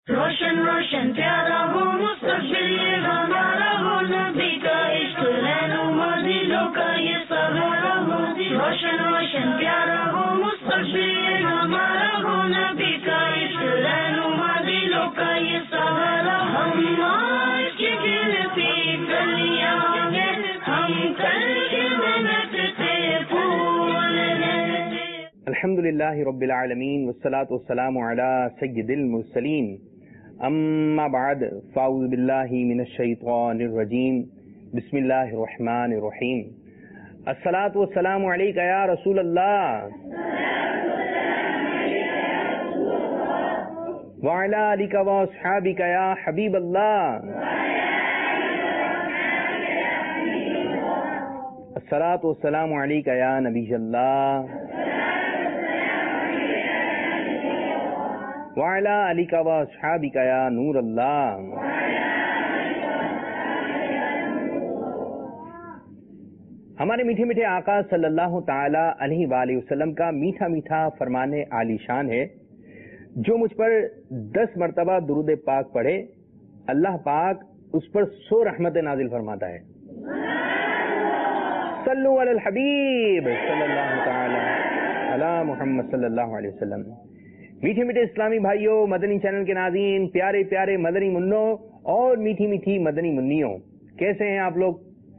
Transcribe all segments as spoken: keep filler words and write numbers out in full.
روشن روشن پیارا ہو مستقبل یہ ہمارا ہو، نبی کا عشق رہنما دلوں کا یہ سہارا ہو، روشن روشن پیارا ہو مستقبل یہ ہمارا ہو، نبی کا عشق رہنما دلوں کا یہ سہارا، ہم آج کے دل پہ گلیاں ہیں، ہم کل کے محنت سے پھول ہیں۔ الحمد للہ رب العالمین والصلاة والسلام علی سید المرسلین، اما بعد فاعوذ باللہ من الشیطان الرجیم، بسم اللہ الرحمن الرحیم۔ الصلاة والسلام علیکہ یا رسول اللہ وعلی آلک واصحابک یا حبیب اللہ۔ الصلاة والسلام علیکہ یا نبی اللہ وعلی آلک واصحابک یا نور اللہ۔ ہمارے میٹھے میٹھے آقا صلی اللہ تعالی علیہ وآلہ وسلم کا میٹھا میٹھا فرمان عالی شان ہے، جو مجھ پر دس مرتبہ درود پاک پڑھے اللہ پاک اس پر سو رحمت نازل فرماتا ہے۔ صلو علی الحبیب صلی اللہ تعالی علی محمد صلی اللہ علیہ وسلم۔ میٹھے میٹھے اسلامی بھائیوں، مدنی چینل کے ناظرین، پیارے پیارے مدنی منوں اور میٹھی میٹھی مدنی منیوں، کیسے ہیں آپ لوگ؟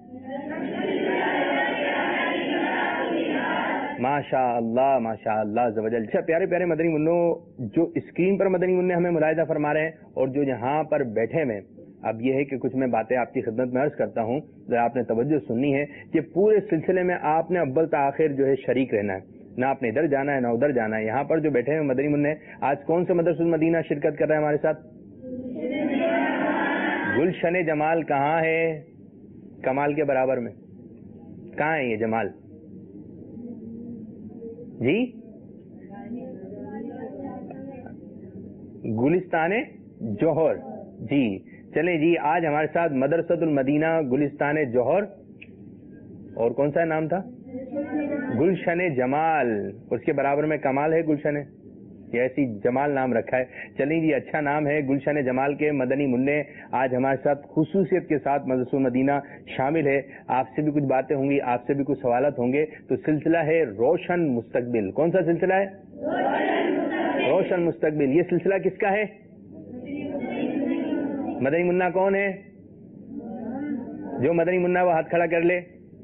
ماشاء اللہ ماشاء اللہ عز و جل۔ اچھا پیارے پیارے مدنی منوں، جو اسکرین پر مدنی منع ہمیں ملاحظہ فرما رہے ہیں اور جو یہاں پر بیٹھے ہوئے، اب یہ ہے کہ کچھ میں باتیں آپ کی خدمت میں عرض کرتا ہوں، ذرا آپ نے توجہ سننی ہے کہ پورے سلسلے میں آپ نے اول تا آخر جو ہے شریک رہنا ہے، نہ آپ نے ادھر جانا ہے نہ ادھر جانا ہے۔ یہاں پر جو بیٹھے ہیں مدنی منع، آج کون سے مدرسۃ المدینہ شرکت کر رہے ہیں ہمارے ساتھ؟ گلشن جمال کہاں ہے؟ کمال کے برابر میں کہاں ہے یہ جمال؟ جی گلستان جوہر، جی چلیں جی، آج ہمارے ساتھ مدرسۃ المدینہ گلستان جوہر، اور کون سا نام تھا؟ گلشن جمال، اس کے برابر میں کمال ہے گلشن، یہ ایسی جمال نام رکھا ہے۔ چلیں جی، اچھا نام ہے گلشن جمال کے مدنی منع آج ہمارے ساتھ خصوصیت کے ساتھ مدرسۃ المدینہ شامل ہے۔ آپ سے بھی کچھ باتیں ہوں گی، آپ سے بھی کچھ سوالات ہوں گے۔ تو سلسلہ ہے روشن مستقبل۔ کون سا سلسلہ ہے؟ روشن مستقبل۔ یہ سلسلہ کس کا ہے؟ مدنی منع کون ہے؟ جو مدنی منع وہ ہاتھ کھڑا کر لے،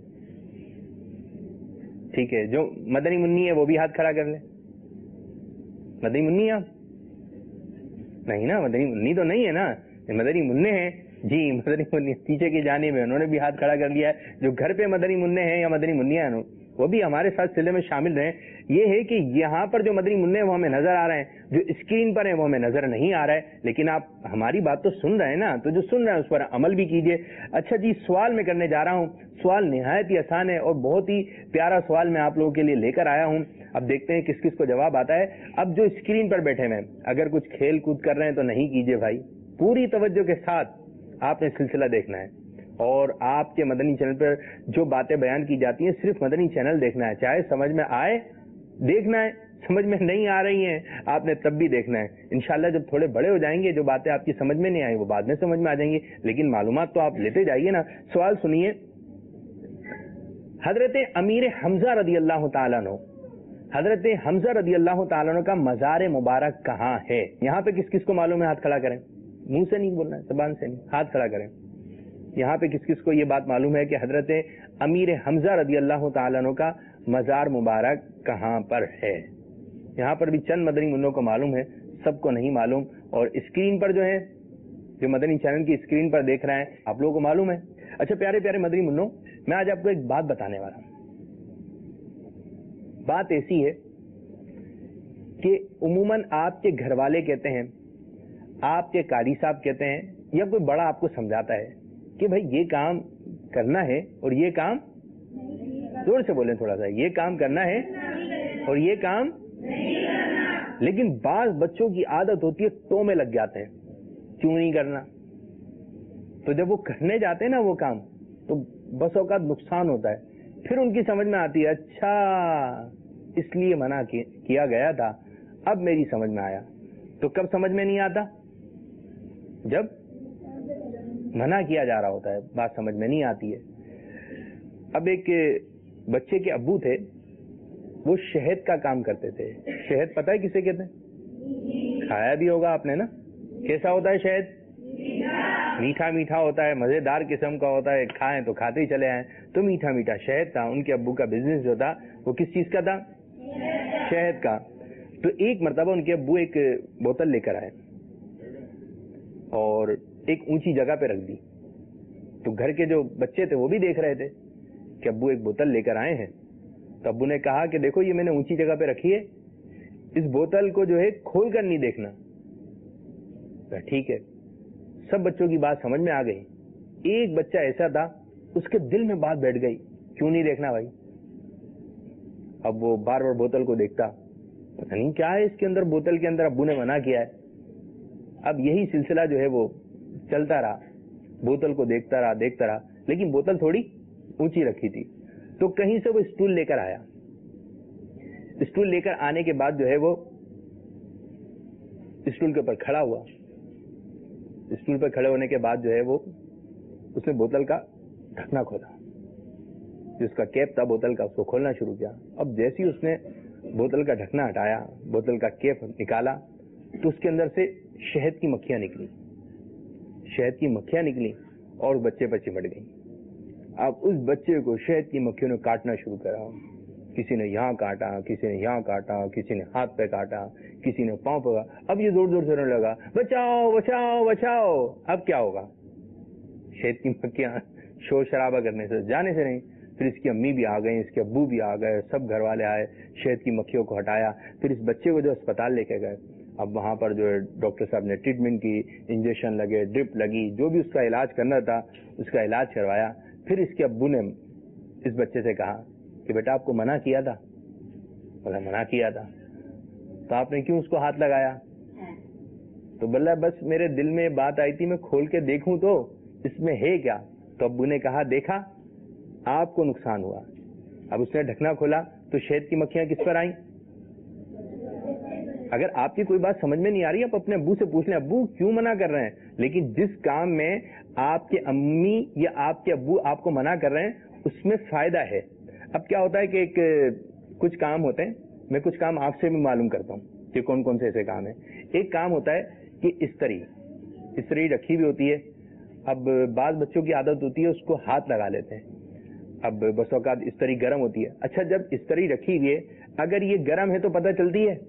ٹھیک ہے، جو مدنی منی ہے وہ بھی ہاتھ کھڑا کر لے۔ مدنی منی آپ نہیں نا؟ مدنی منی تو نہیں ہے نا، مدنی منع ہیں جی، مدنی منی پیچھے کی جانب ہے، انہوں نے بھی ہاتھ کھڑا کر لیا ہے۔ جو گھر پہ مدنی منع ہیں یا مدنی منیا ہیں وہ بھی ہمارے ساتھ سلسلے میں شامل رہیں۔ یہ ہے کہ یہاں پر جو مدنی منع ہیں وہ ہمیں نظر آ رہے ہیں، جو اسکرین پر ہیں وہ ہمیں نظر نہیں آ رہا ہے، لیکن آپ ہماری بات تو سن رہے ہیں نا، تو جو سن رہے ہیں اس پر عمل بھی کیجئے۔ اچھا جی، سوال میں کرنے جا رہا ہوں، سوال نہایت ہی آسان ہے اور بہت ہی پیارا سوال میں آپ لوگوں کے لیے لے کر آیا ہوں۔ اب دیکھتے ہیں کس کس کو جواب آتا ہے۔ اب جو اسکرین پر بیٹھے ہوئے اگر کچھ کھیل کود کر رہے ہیں تو نہیں کیجئے بھائی، پوری توجہ کے ساتھ آپ نے سلسلہ دیکھنا ہے، اور آپ کے مدنی چینل پر جو باتیں بیان کی جاتی ہیں صرف مدنی چینل دیکھنا ہے، چاہے سمجھ میں آئے دیکھنا ہے، سمجھ میں نہیں آ رہی ہیں آپ نے تب بھی دیکھنا ہے۔ انشاءاللہ جب تھوڑے بڑے ہو جائیں گے جو باتیں آپ کی سمجھ میں نہیں آئی وہ بعد میں سمجھ میں آ جائیں گی، لیکن معلومات تو آپ لیتے جائیے نا۔ سوال سنیے، حضرت امیر حمزہ رضی اللہ تعالیٰ عنہ، حضرت حمزہ رضی اللہ تعالیٰ عنہ کا مزار مبارک کہاں ہے؟ یہاں پہ کس کس کو معلوم ہے؟ ہاتھ کھڑا کریں، منہ سے نہیں بولنا ہے، زبان سے نہیں، ہاتھ کھڑا کریں۔ یہاں پہ کس کس کو یہ بات معلوم ہے کہ حضرت امیر حمزہ رضی اللہ تعالیٰ عنہ کا مزار مبارک کہاں پر ہے؟ یہاں پر بھی چند مدنی منوں کو معلوم ہے، سب کو نہیں معلوم، اور اسکرین پر جو ہے، جو مدنی چینل کی اسکرین پر دیکھ رہے ہیں آپ لوگوں کو معلوم ہے۔ اچھا پیارے پیارے مدنی منوں، میں آج آپ کو ایک بات بتانے والا ہوں۔ بات ایسی ہے کہ عموماً آپ کے گھر والے کہتے ہیں، آپ کے قاری صاحب کہتے ہیں، یا کوئی بڑا آپ کو سمجھاتا ہے کہ بھائی یہ کام کرنا ہے اور یہ کام، زور سے بولیں تھوڑا سا، یہ کام کرنا ہے اور یہ کام، لیکن بعض بچوں کی عادت ہوتی ہے ٹو میں لگ جاتے ہیں، کیوں نہیں کرنا؟ تو جب وہ کرنے جاتے ہیں نا وہ کام، تو بس اوقات نقصان ہوتا ہے، پھر ان کی سمجھ میں آتی ہے اچھا اس لیے منع کیا گیا تھا، اب میری سمجھ میں آیا۔ تو کب سمجھ میں نہیں آتا؟ جب منع کیا جا رہا ہوتا ہے، بات سمجھ میں نہیں آتی ہے. اب ایک بچے کے ابو تھے، وہ شہد کا کام کرتے تھے. شہد پتہ ہے کسے کہتے ہیں؟ کھایا بھی ہوگا آپ نے نا. کیسا ہوتا ہے شہد؟ میٹھا میٹھا ہوتا ہے، مزیدار قسم کا ہوتا ہے. کھائیں تو کھاتے ہی چلے آئیں. تو میٹھا میٹھا شہد تھا. ان کے ابو کا بزنس جو تھا وہ کس چیز کا تھا؟ شہد کا. تو ایک مرتبہ ان کے ابو ایک بوتل لے کر آئے اور ایک اونچی جگہ پہ رکھ دی. تو گھر کے جو بچے تھے وہ بھی دیکھ رہے تھے کہ ابو ایک بوتل لے کر آئے ہیں. تو ابو نے کہا کہ دیکھو یہ میں نے اونچی جگہ پہ رکھی ہے، اس بوتل کو جو ہے کھول کر نہیں دیکھنا. ٹھیک ہے. سب بچوں کی بات سمجھ میں آ گئی. ایک بچہ ایسا تھا اس کے دل میں بات بیٹھ گئی، کیوں نہیں دیکھنا بھائی. اب وہ بار بار بوتل کو دیکھتا، پتہ نہیں کیا ہے اس کے اندر، بوتل کے اندر ابو نے منع کیا ہے. اب یہی سلسلہ جو ہے وہ چلتا رہا. بوتل کو دیکھتا رہا دیکھتا رہا لیکن بوتل تھوڑی اونچی رکھی تھی. تو کہیں سے وہ اسٹول لے کر آیا. اسٹول لے کر آنے کے بعد جو ہے وہ اسٹول کے اوپر کھڑا ہوا. اسٹول پر کھڑے ہونے کے بعد جو ہے وہ اس نے بوتل کا ڈھکنا کھولا، جس کا کیپ تھا بوتل کا اس کو کھولنا شروع کیا. اب جیسے ہی اس نے بوتل کا ڈھکنا ہٹایا، بوتل کا کیپ نکالا، تو اس کے اندر سے شہد کی مکھیاں نکلی. شہد کی مکھیاں نکلی اور بچے پر چمٹ گئی. اب اس بچے کو شہد کی مکھیوں نے کاٹنا شروع کرا. کسی نے یہاں کاٹا، کسی نے یہاں کاٹا، کسی نے ہاتھ پہ کاٹا، کسی نے پاؤں پہ. اب یہ زور زور سے رونے لگا، بچاؤ بچاؤ بچاؤ. اب کیا ہوگا؟ شہد کی مکھیاں شور شرابہ کرنے سے جانے سے نہیں. پھر اس کی امی بھی آ گئی، اس کے ابو بھی آ گئے، سب گھر والے آئے، شہد کی مکھیوں کو ہٹایا. پھر اس بچے کو جو اسپتال لے کے گئے. اب وہاں پر جو ہے ڈاکٹر صاحب نے ٹریٹمنٹ کی، انجیکشن لگے، ڈرپ لگی، جو بھی اس کا علاج کرنا تھا اس کا علاج کروایا. پھر اس کے ابو نے اس بچے سے کہا کہ بیٹا آپ کو منع کیا تھا. بولا منع کیا تھا. تو آپ نے کیوں اس کو ہاتھ لگایا؟ تو بولا بس میرے دل میں بات آئی تھی میں کھول کے دیکھوں تو اس میں ہے کیا. تو ابو نے کہا دیکھا آپ کو نقصان ہوا. اب اس نے ڈھکنا کھولا تو شہد کی مکھیاں کس پر آئیں؟ اگر آپ کی کوئی بات سمجھ میں نہیں آ رہی آپ اپنے ابو سے پوچھ لیں ابو کیوں منع کر رہے ہیں. لیکن جس کام میں آپ کے امی یا آپ کے ابو آپ کو منع کر رہے ہیں اس میں فائدہ ہے. اب کیا ہوتا ہے کہ ایک کچھ کام ہوتے ہیں، میں کچھ کام آپ سے بھی معلوم کرتا ہوں کہ کون کون سے ایسے کام ہیں. ایک کام ہوتا ہے کہ استری استری رکھی ہوئی ہوتی ہے. اب بعض بچوں کی عادت ہوتی ہے اس کو ہاتھ لگا لیتے ہیں. اب بس اوقات استری گرم ہوتی ہے. اچھا جب استری رکھی ہوئی ہے اگر یہ گرم ہے تو پتہ چلتی ہے؟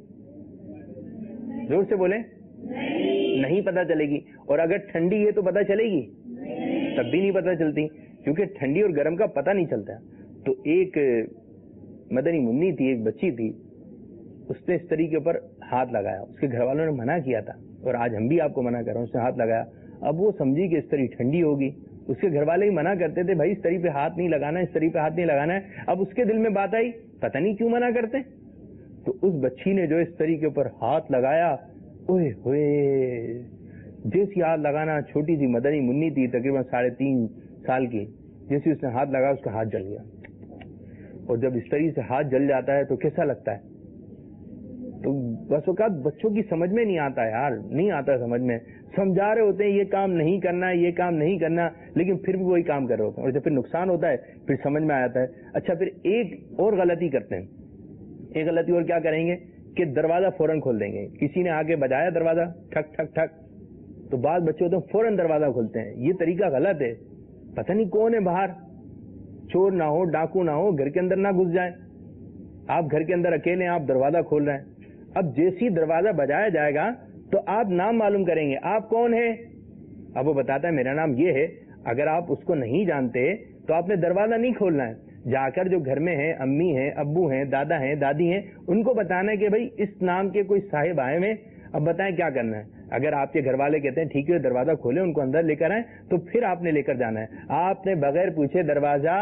زور سے بولیں. نہیں پتہ چلے گی. اور اگر ٹھنڈی ہے تو پتہ چلے گی؟ تب بھی نہیں پتہ چلتی کیونکہ ٹھنڈی اور گرم کا پتہ نہیں چلتا. تو ایک مدنی منی تھی، ایک بچی تھی، اس نے استری کے اوپر ہاتھ لگایا. اس کے گھر والوں نے منع کیا تھا اور آج ہم بھی آپ کو منع کر رہے ہیں. اس نے ہاتھ لگایا. اب وہ سمجھی کہ استری ٹھنڈی ہوگی. اس کے گھر والے ہی منع کرتے تھے بھائی استری پہ ہاتھ نہیں لگانا، استری پہ ہاتھ نہیں لگانا ہے. اب اس کے دل میں بات آئی پتہ نہیں کیوں منع کرتے. تو اس بچی نے جو استری کے اوپر ہاتھ لگایا، اوئے ہوئے جیسی ہاتھ لگانا، چھوٹی سی مدنی منی تھی تقریباً ساڑھے تین سال کی، جیسے اس نے ہاتھ لگایا اس کا ہاتھ جل گیا. اور جب استری سے ہاتھ جل جاتا ہے تو کیسا لگتا ہے؟ تو بس اوقات بچوں کی سمجھ میں نہیں آتا یار، نہیں آتا سمجھ میں. سمجھا رہے ہوتے ہیں یہ کام نہیں کرنا یہ کام نہیں کرنا، لیکن پھر بھی وہی کام کر رہے ہوتے ہیں. اور جب پھر نقصان ہوتا ہے پھر سمجھ میں آتا ہے. اچھا پھر ایک اور غلطی کرتے ہیں. ایک غلطی اور کیا کریں گے کہ دروازہ فوراً کھول دیں گے. کسی نے آگے بجایا دروازہ ٹھک ٹھک ٹھک، تو بعض بچے ہوتے ہیں فوراً دروازہ کھولتے ہیں. یہ طریقہ غلط ہے. پتہ نہیں کون ہے باہر، چور نہ ہو، ڈاکو نہ ہو، گھر کے اندر نہ گھس جائے. آپ گھر کے اندر اکیلے آپ دروازہ کھول رہے ہیں. اب جیسی دروازہ بجایا جائے گا تو آپ نام معلوم کریں گے آپ کون ہے. اب وہ بتاتا ہے میرا نام یہ ہے. اگر آپ اس کو نہیں جانتے تو آپ نے دروازہ نہیں کھولنا ہے. جا کر جو گھر میں ہیں امی ہیں ابو ہیں دادا ہیں دادی ہیں ان کو بتانا ہے کہ بھائی اس نام کے کوئی صاحب آئے ہوئے، اب بتائیں کیا کرنا ہے. اگر آپ کے گھر والے کہتے ہیں ٹھیک ہے دروازہ کھولیں، ان کو اندر لے کر آئیں، تو پھر آپ نے لے کر جانا ہے. آپ نے بغیر پوچھے دروازہ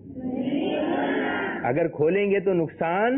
اگر کھولیں گے تو نقصان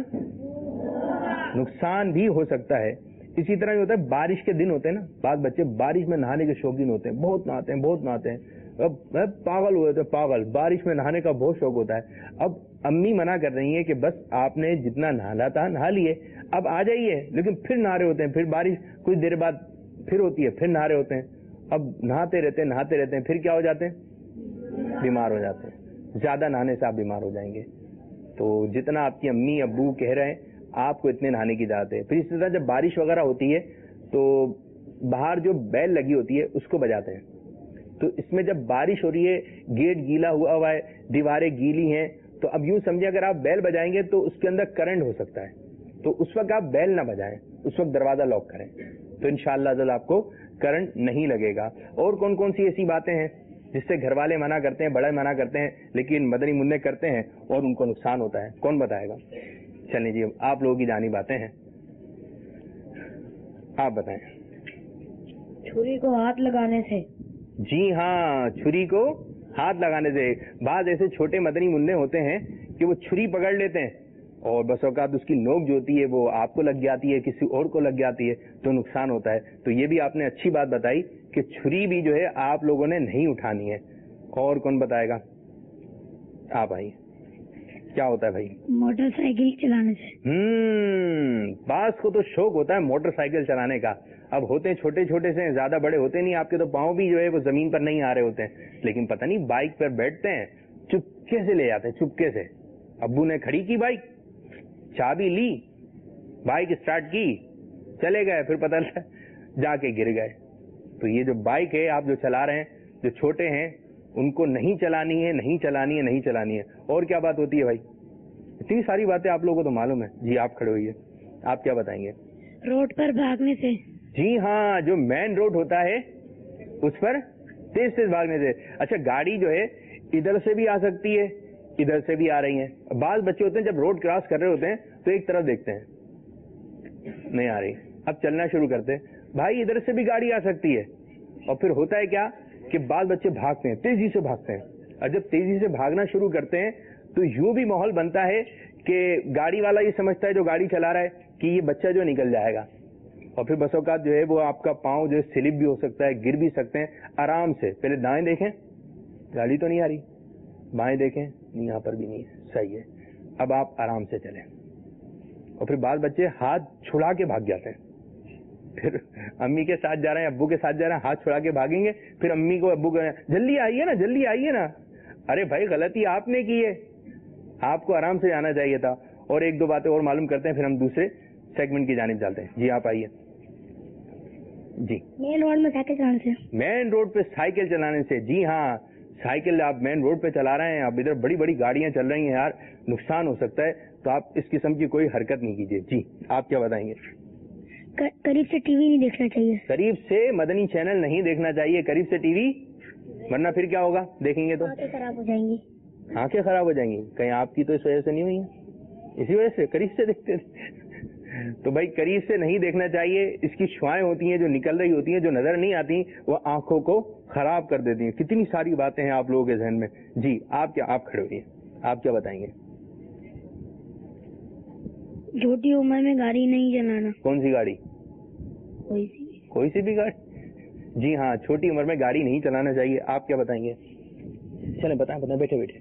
نقصان بھی ہو سکتا ہے. اسی طرح یہ ہوتا ہے بارش کے دن ہوتے ہیں نا، بعض بچے بارش میں نہانے کے شوقین ہوتے ہیں، بہت نہاتے ہیں بہت نہاتے ہیں. اب پاگل ہوئے تھے پاگل، بارش میں نہانے کا بہت شوق ہوتا ہے. اب امی منع کر رہی ہیں کہ بس آپ نے جتنا نہانا تھا نہا لیے، اب آ جائیے، لیکن پھر نہا رہے ہوتے ہیں. پھر بارش کچھ دیر بعد پھر ہوتی ہے، پھر نہا رہے ہوتے ہیں. اب نہاتے رہتے ہیں نہاتے رہتے ہیں پھر کیا ہو جاتے ہیں؟ بیمار ہو جاتے ہیں. زیادہ نہانے سے آپ بیمار ہو جائیں گے. تو جتنا آپ کی امی ابو کہہ رہے ہیں آپ کو اتنے نہانے کی اجازت ہے. پھر اسی طرح جب بارش وغیرہ ہوتی ہے تو باہر جو بیل لگی ہوتی ہے اس کو بجاتے ہیں. تو اس میں جب بارش ہو رہی ہے, گیٹ گیلا ہوا ہوا ہے, دیواریں گیلی ہیں, تو اب یوں سمجھیں اگر آپ بیل بجائیں گے تو اس کے اندر کرنٹ ہو سکتا ہے. تو اس وقت آپ بیل نہ بجائیں, اس وقت دروازہ لاک کریں, تو انشاءاللہ تعالی آپ کو کرنٹ نہیں لگے گا. اور کون کون سی ایسی باتیں ہیں جس سے گھر والے منع کرتے ہیں, بڑے منع کرتے ہیں, لیکن مدنی منع کرتے ہیں اور ان کو نقصان ہوتا ہے؟ کون بتائے گا؟ چلیں جی آپ لوگوں کی جانی باتیں ہیں, آپ بتائیں. چھری کو ہاتھ لگانے سے. جی ہاں, چھری کو ہاتھ لگانے سے. بعض ایسے چھوٹے مدنی منع ہوتے ہیں کہ وہ چھری پکڑ لیتے ہیں اور بس اوقات اس کی نوک جو ہوتی ہے وہ آپ کو لگ جاتی ہے, کسی اور کو لگ جاتی ہے, تو نقصان ہوتا ہے. تو یہ بھی آپ نے اچھی بات بتائی کہ چھری بھی جو ہے آپ لوگوں نے نہیں اٹھانی ہے. اور کون بتائے گا؟ آپ آئیے. کیا ہوتا ہے بھائی؟ موٹر سائیکل چلانے سے. ہوں بعض کو تو شوق ہوتا ہے موٹر سائیکل چلانے کا. اب ہوتے ہیں چھوٹے چھوٹے سے, زیادہ بڑے ہوتے نہیں, آپ کے تو پاؤں بھی جو ہے وہ زمین پر نہیں آ رہے ہوتے ہیں, لیکن پتہ نہیں بائک پر بیٹھتے ہیں, چپکے سے لے جاتے ہیں, چپکے سے. ابو نے کھڑی کی بائک, چابی لی, بائک اسٹارٹ کی, چلے گئے, پھر پتہ جا کے گر گئے. تو یہ جو بائک ہے آپ جو چلا رہے ہیں, جو چھوٹے ہیں ان کو نہیں چلانی ہے, نہیں چلانی ہے, نہیں چلانی ہے. اور کیا بات ہوتی ہے بھائی؟ اتنی ساری باتیں آپ لوگوں کو تو معلوم ہے. جی آپ کھڑے ہوئیے, آپ کیا بتائیں گے؟ روڈ پر بھاگنے سے. جی ہاں, جو مین روڈ ہوتا ہے اس پر تیز تیز بھاگنے سے. اچھا گاڑی جو ہے ادھر سے بھی آ سکتی ہے, ادھر سے بھی آ رہی ہیں. بعض بچے ہوتے ہیں جب روڈ کراس کر رہے ہوتے ہیں تو ایک طرف دیکھتے ہیں, نہیں آ رہی, اب چلنا شروع کرتے ہیں. بھائی ادھر سے بھی گاڑی آ سکتی ہے. اور پھر ہوتا ہے کیا کہ بعض بچے بھاگتے ہیں, تیزی سے بھاگتے ہیں, اور جب تیزی سے بھاگنا شروع کرتے ہیں تو یوں بھی ماحول بنتا ہے کہ گاڑی والا یہ سمجھتا ہے جو گاڑی چلا رہا ہے کہ یہ بچہ جو نکل جائے گا, اور پھر بس اوقات جو ہے وہ آپ کا پاؤں جو ہے سلپ بھی ہو سکتا ہے, گر بھی سکتے ہیں. آرام سے پہلے دائیں دیکھیں, گاڑی تو نہیں آ رہی, بائیں دیکھیں, یہاں پر بھی نہیں ہے, صحیح ہے. اب آپ آرام سے چلیں. اور پھر بعض بچے ہاتھ چھڑا کے بھاگ جاتے ہیں, پھر امی کے ساتھ جا رہے ہیں, ابو کے ساتھ جا رہے ہیں, ہاتھ چھڑا کے بھاگیں گے, پھر امی کو ابو کو جلدی آئیے نا, جلدی آئیے نا. ارے بھائی غلطی آپ نے کی ہے, آپ کو آرام سے جانا چاہیے تھا. اور ایک دو باتیں اور معلوم کرتے ہیں, پھر ہم دوسرے سیگمنٹ کی جانب چلتے ہیں. جی آپ آئیے. جی مین روڈ میں سائیکل چلانے سے. مین روڈ پہ سائیکل چلانے سے. جی ہاں, سائیکل آپ مین روڈ پہ چلا رہے ہیں, اب ادھر بڑی بڑی گاڑیاں چل رہی ہیں یار, نقصان ہو سکتا ہے, تو آپ اس قسم کی کوئی حرکت نہیں کیجیے. جی آپ کیا بتائیں گے؟ قریب سے ٹی وی نہیں دیکھنا چاہیے. قریب سے مدنی چینل نہیں دیکھنا چاہیے, قریب سے ٹی وی, ورنہ پھر کیا ہوگا دیکھیں گے تو آنکھیں خراب ہو جائیں گی. آنکھیں خراب ہو جائیں گی. کہیں آپ کی تو اس وجہ سے نہیں ہوئی ہیں, اسی وجہ سے قریب سے دیکھتے تھے. تو بھائی قریب سے نہیں دیکھنا چاہیے. اس کی شعائیں ہوتی ہیں جو نکل رہی ہوتی ہیں, جو نظر نہیں آتی, وہ آنکھوں کو خراب کر دیتی ہیں. کتنی ساری باتیں ہیں آپ لوگوں کے ذہن میں. جی آپ کیا, آپ کھڑے ہوئیے, آپ کیا بتائیں گے؟ چھوٹی عمر میں گاڑی نہیں چلانا. کون سی گاڑی؟ کوئی سی بھی. کوئی سی بھی گاڑی. جی ہاں, چھوٹی عمر میں گاڑی نہیں چلانا چاہیے. آپ کیا بتائیں گے؟ چلیں بتائیں بتائیں, بیٹھے بیٹھے,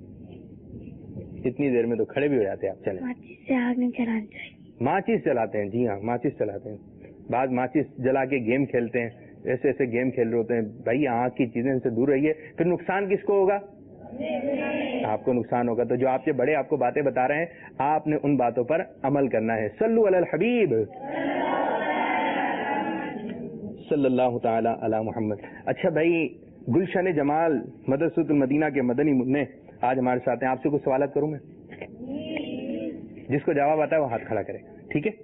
اتنی دیر میں تو کھڑے بھی ہو جاتے ہیں آپ. چلیں. ماچس سے آگ نہیں چلانا چاہیے. ماچس چلاتے ہیں. جی ہاں, ماچس چلاتے ہیں. بعض ماچس جلا کے گیم کھیلتے ہیں, ایسے ایسے گیم کھیل رہے ہوتے ہیں. بھائی آنکھ کی چیزیں سے دور رہیے. پھر نقصان کس کو ہوگا؟ آپ کو نقصان ہوگا. تو جو آپ کے بڑے آپ کو باتیں بتا رہے ہیں, آپ نے ان باتوں پر عمل کرنا ہے. صلو علی الحبیب صلی اللہ تعالی علی محمد. اچھا بھائی, گلشن جمال مدرسۃ المدینہ کے مدنی منع آج ہمارے ساتھ ہیں. آپ سے کچھ سوالات کروں میں؟ جس کو جواب آتا ہے وہ ہاتھ کھڑا کرے, ٹھیک ہے؟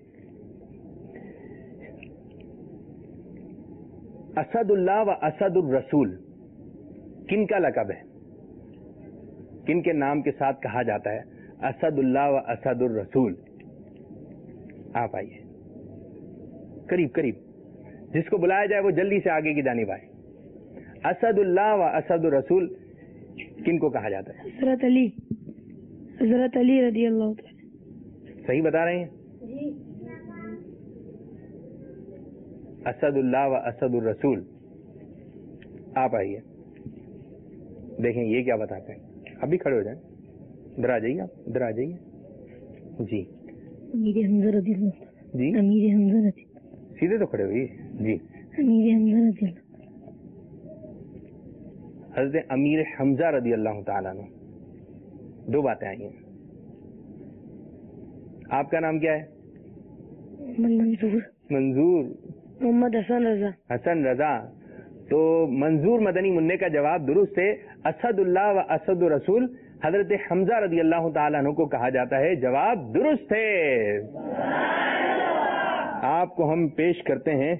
اسد اللہ و اسد الرسول کن کا لقب ہے؟ کن کے نام کے ساتھ کہا جاتا ہے اسد اللہ و اسد الرسول؟ آپ آئیے قریب قریب, جس کو بلایا جائے وہ جلدی سے آگے کی جانب آئے. اسد اللہ و اسد الرسول کن کو کہا جاتا ہے؟ حضرت علی. حضرت علی رضی اللہ تعالی. صحیح بتا رہے ہیں؟ اسد اللہ و اسد الرسول. آپ آئیے, دیکھیں یہ کیا بتاتے ہیں. ابھی کھڑے ہو جائیں, ادھر آ جائیے, آپ ادھر آ جائیے. جی امیر حمزہ رضی اللہ. جی امیر حمزہ رضی. سیدھے تو کھڑے ہوئیے. جی امیر حمزہ رضی اللہ. حضرت امیر حمزہ رضی اللہ تعالیٰ عنہ. دو باتیں آئی ہیں. آپ کا نام کیا ہے؟ منظور. منظور. محمد حسن رضا. حسن رضا. تو منظور مدنی منع کا جواب درست ہے. اسد اللہ و اسد رسول حضرت حمزہ رضی اللہ تعالیٰ عنہ کو کہا جاتا ہے. جواب درست ہے. آپ کو ہم پیش کرتے ہیں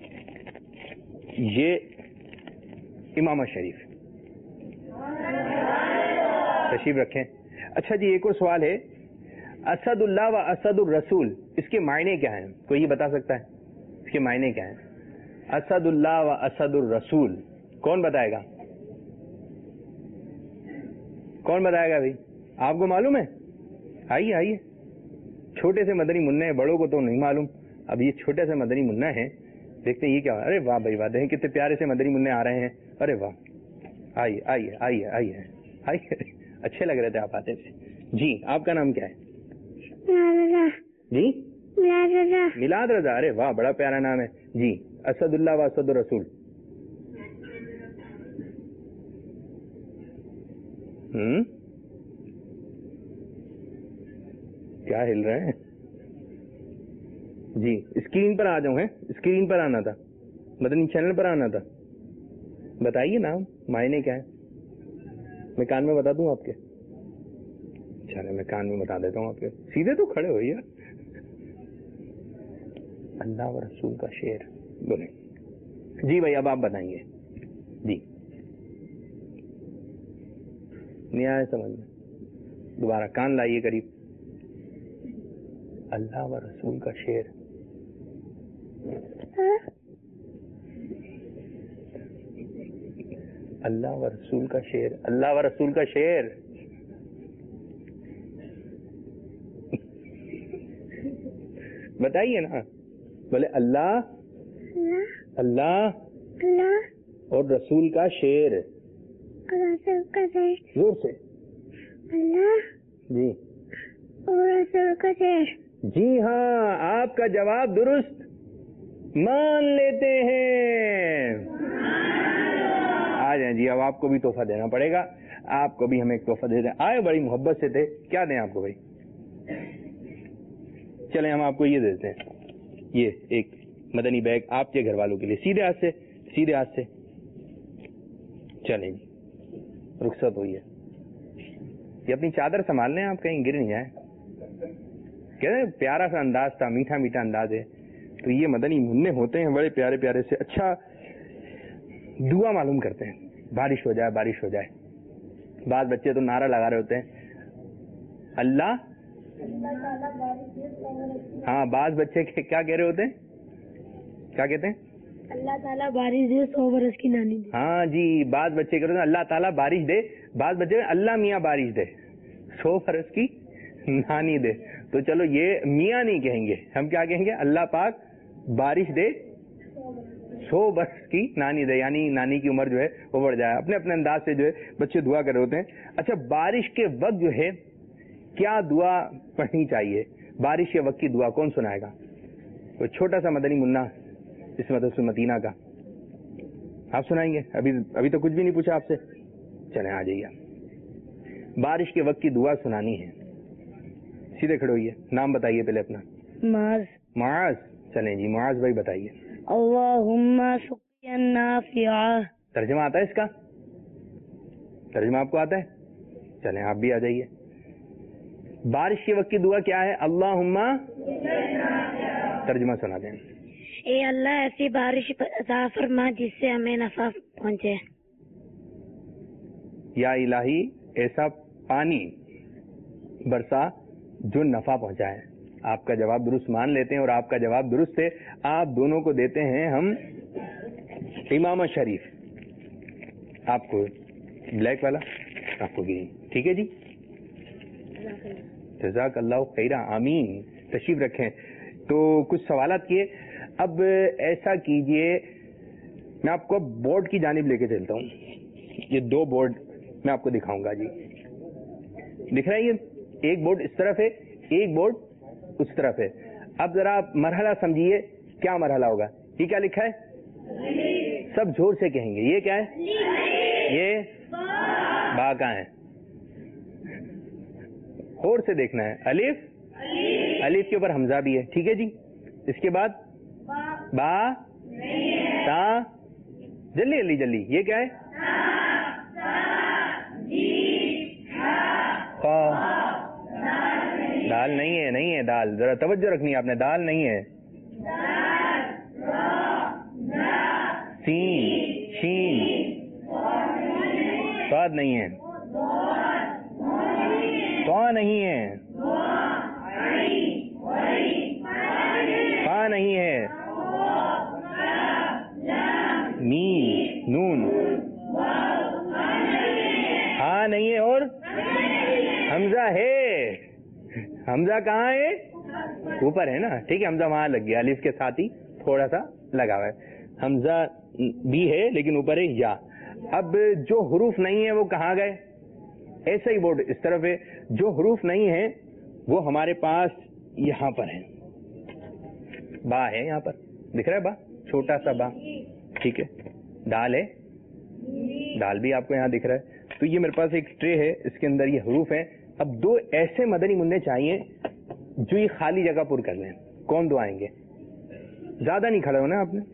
یہ امامہ شریف. تشریف رکھیں. اچھا جی، ایک اور سوال ہے. اسد اللہ و اسد الرسول اس کے معنی کیا ہیں؟ کوئی یہ بتا سکتا ہے اس کے معنی کیا ہیں؟ اسد اللہ و اسد الرسول کون بتائے گا؟ کون بتائے گا بھائی؟ آپ کو معلوم ہے؟ آئیے آئیے. چھوٹے سے مدنی منع ہے، بڑوں کو تو نہیں معلوم. اب یہ چھوٹے سے مدنی منع ہے، دیکھتے ہیں یہ کیا. ارے واہ بھائی واہ، دیکھیں کتنے پیارے سے مدنی منع آ رہے ہیں. ارے واہ، آئیے آئیے آئیے آئیے آئیے. اچھے لگ رہے تھے آپ آتے تھے. جی آپ کا نام کیا ہے؟ جی میلاد رضا. ارے واہ، بڑا پیارا نام ہے. جی اسد اللہ و اسد الرسول. ہوں کیا ہل رہے ہیں جی؟ اسکرین پر آ جاؤں. ہے اسکرین پر آنا تھا، مدنی چینل پر آنا تھا. بتائیے نام، معنی کیا ہے؟ میں کان میں بتا دوں آپ کے. چلے میں کان میں بتا دیتا ہوں آپ کے. سیدھے تو کھڑے ہوئیے. اللہ و رسول کا شعر بولیں. جی بھائی اب آپ بتائیں گے. جی نہیں آئے سمجھ میں؟ دوبارہ کان لائیے قریب. اللہ و رسول کا شعر. اللہ و رسول کا شعر. اللہ و رسول کا شعر. بتائیے نا. بولے اللہ اللہ اور رسول کا شعر. زور سے. اللہ جی اور رسول کا شعر. جی ہاں، آپ کا جواب درست مان لیتے ہیں. آ جائیں جی. اب آپ کو بھی تحفہ دینا پڑے گا. آپ کو بھی ہم ایک تحفہ دے دیں. آئے بڑی محبت سے تھے. کیا دیں آپ کو بھائی؟ چلیں ہم آپ کو یہ دیتے ہیں. یہ ایک مدنی بیگ آپ کے گھر والوں کے لیے. سیدھے ہاتھ سے، سیدھے ہاتھ سے. چلیں جی رخصت ہوئی ہے. یہ اپنی چادر سنبھال لیں، آپ کہیں گر نہیں جائیں. کہتے ہیں پیارا سا انداز تھا، میٹھا میٹھا انداز ہے. تو یہ مدنی منع ہوتے ہیں بڑے پیارے پیارے سے. اچھا دعا معلوم کرتے ہیں. بارش ہو جائے، بارش ہو جائے. بعض بچے تو نعرہ لگا رہے ہوتے ہیں اللہ. ہاں بعض بچے کیا کہہ رہے ہوتے ہیں؟ کیا کہتے ہیں؟ اللہ تعالیٰ بارش دے، سو برس کی نانی دے. ہاں جی، بعض بچے کہتے ہیں اللہ تعالیٰ بارش دے. بعض بچے اللہ میاں بارش دے، سو برس کی نانی دے. تو چلو یہ میاں نہیں کہیں گے، ہم کیا کہیں گے؟ اللہ پاک بارش دے، سو برس کی نانی دے. یعنی نانی کی عمر جو ہے وہ بڑھ جائے. اپنے اپنے انداز سے جو ہے بچے دعا کر رہے ہوتے ہیں. اچھا بارش کے وقت جو ہے کیا دعا پڑھنی چاہیے؟ بارش کے وقت کی دعا کون سنائے گا؟ کوئی چھوٹا سا مدنی منا اس مدرسہ مدینہ کا آپ سنائیں گے؟ ابھی ابھی تو کچھ بھی نہیں پوچھا آپ سے. چلیں آ جائیے. بارش کے وقت کی دعا سنانی ہے. سیدھے کھڑے ہوئیے. نام بتائیے پہلے اپنا. معاذ. معاذ. چلیں جی معاذ بھائی بتائیے. اللہم سقیا نافعا. ترجمہ آتا ہے اس کا؟ ترجمہ آپ کو آتا ہے؟ چلیں آپ بھی آ جائیے. بارش کے وقت کی دعا کیا ہے؟ اللہم. ترجمہ سنا دیں. اے اللہ ایسی بارش عطا فرما جس سے ہمیں نفع پہنچے. یا الہی ایسا پانی برسا جو نفع پہنچائے. آپ کا جواب درست مان لیتے ہیں اور آپ کا جواب درست ہے. آپ دونوں کو دیتے ہیں ہم امامہ شریف. آپ کو بلیک والا، آپ کو گرین. ٹھیک ہے جی. جزاک اللہ خیرہ. آمین. تشریف رکھیں. تو کچھ سوالات کیے. اب ایسا کیجئے میں آپ کو بورڈ کی جانب لے کے چلتا ہوں. یہ دو بورڈ میں آپ کو دکھاؤں گا. جی دکھ رہا ہے؟ یہ ایک بورڈ اس طرف ہے، ایک بورڈ اس طرف ہے. اب ذرا آپ مرحلہ سمجھیے. کیا مرحلہ ہوگا؟ یہ کیا لکھا ہے؟ سب زور سے کہیں گے. یہ کیا ہے؟ یہ با کہاں ہے؟ اور سے دیکھنا ہے. الف الف کے اوپر حمزہ بھی ہے, ٹھیک ہے جی. اس کے بعد با تا, جلدی جلدی جلدی, یہ کیا ہے؟ دال نہیں ہے, نہیں ہے دال, ذرا توجہ رکھنی ہے آپ نے, دال نہیں ہے. سین شین, سواد نہیں ہے, تو نہیں ہے, فا نہیں ہے, میم نون, ہاں نہیں ہے, اور حمزہ ہے. حمزہ کہاں ہے؟ اوپر ہے نا, ٹھیک ہے. حمزہ وہاں لگ گیا, الف کے ساتھ ہی تھوڑا سا لگا ہوا ہے. حمزہ بھی ہے لیکن اوپر ہے یا. اب جو حروف نہیں ہے وہ کہاں گئے؟ ایسا ہی بورڈ اس طرف ہے. جو حروف نہیں ہے وہ ہمارے پاس یہاں پر ہے. با ہے یہاں پر, دکھ رہا ہے با, چھوٹا سا با, ٹھیک ہے. دال ہے, دال بھی آپ کو یہاں دکھ رہا ہے. تو یہ میرے پاس ایک ٹرے ہے, اس کے اندر یہ حروف ہیں. اب دو ایسے مدنی منع چاہیے جو یہ خالی جگہ پر کر لیں. کون دو آئیں گے؟ زیادہ نہیں کھڑے ہونا آپ نے,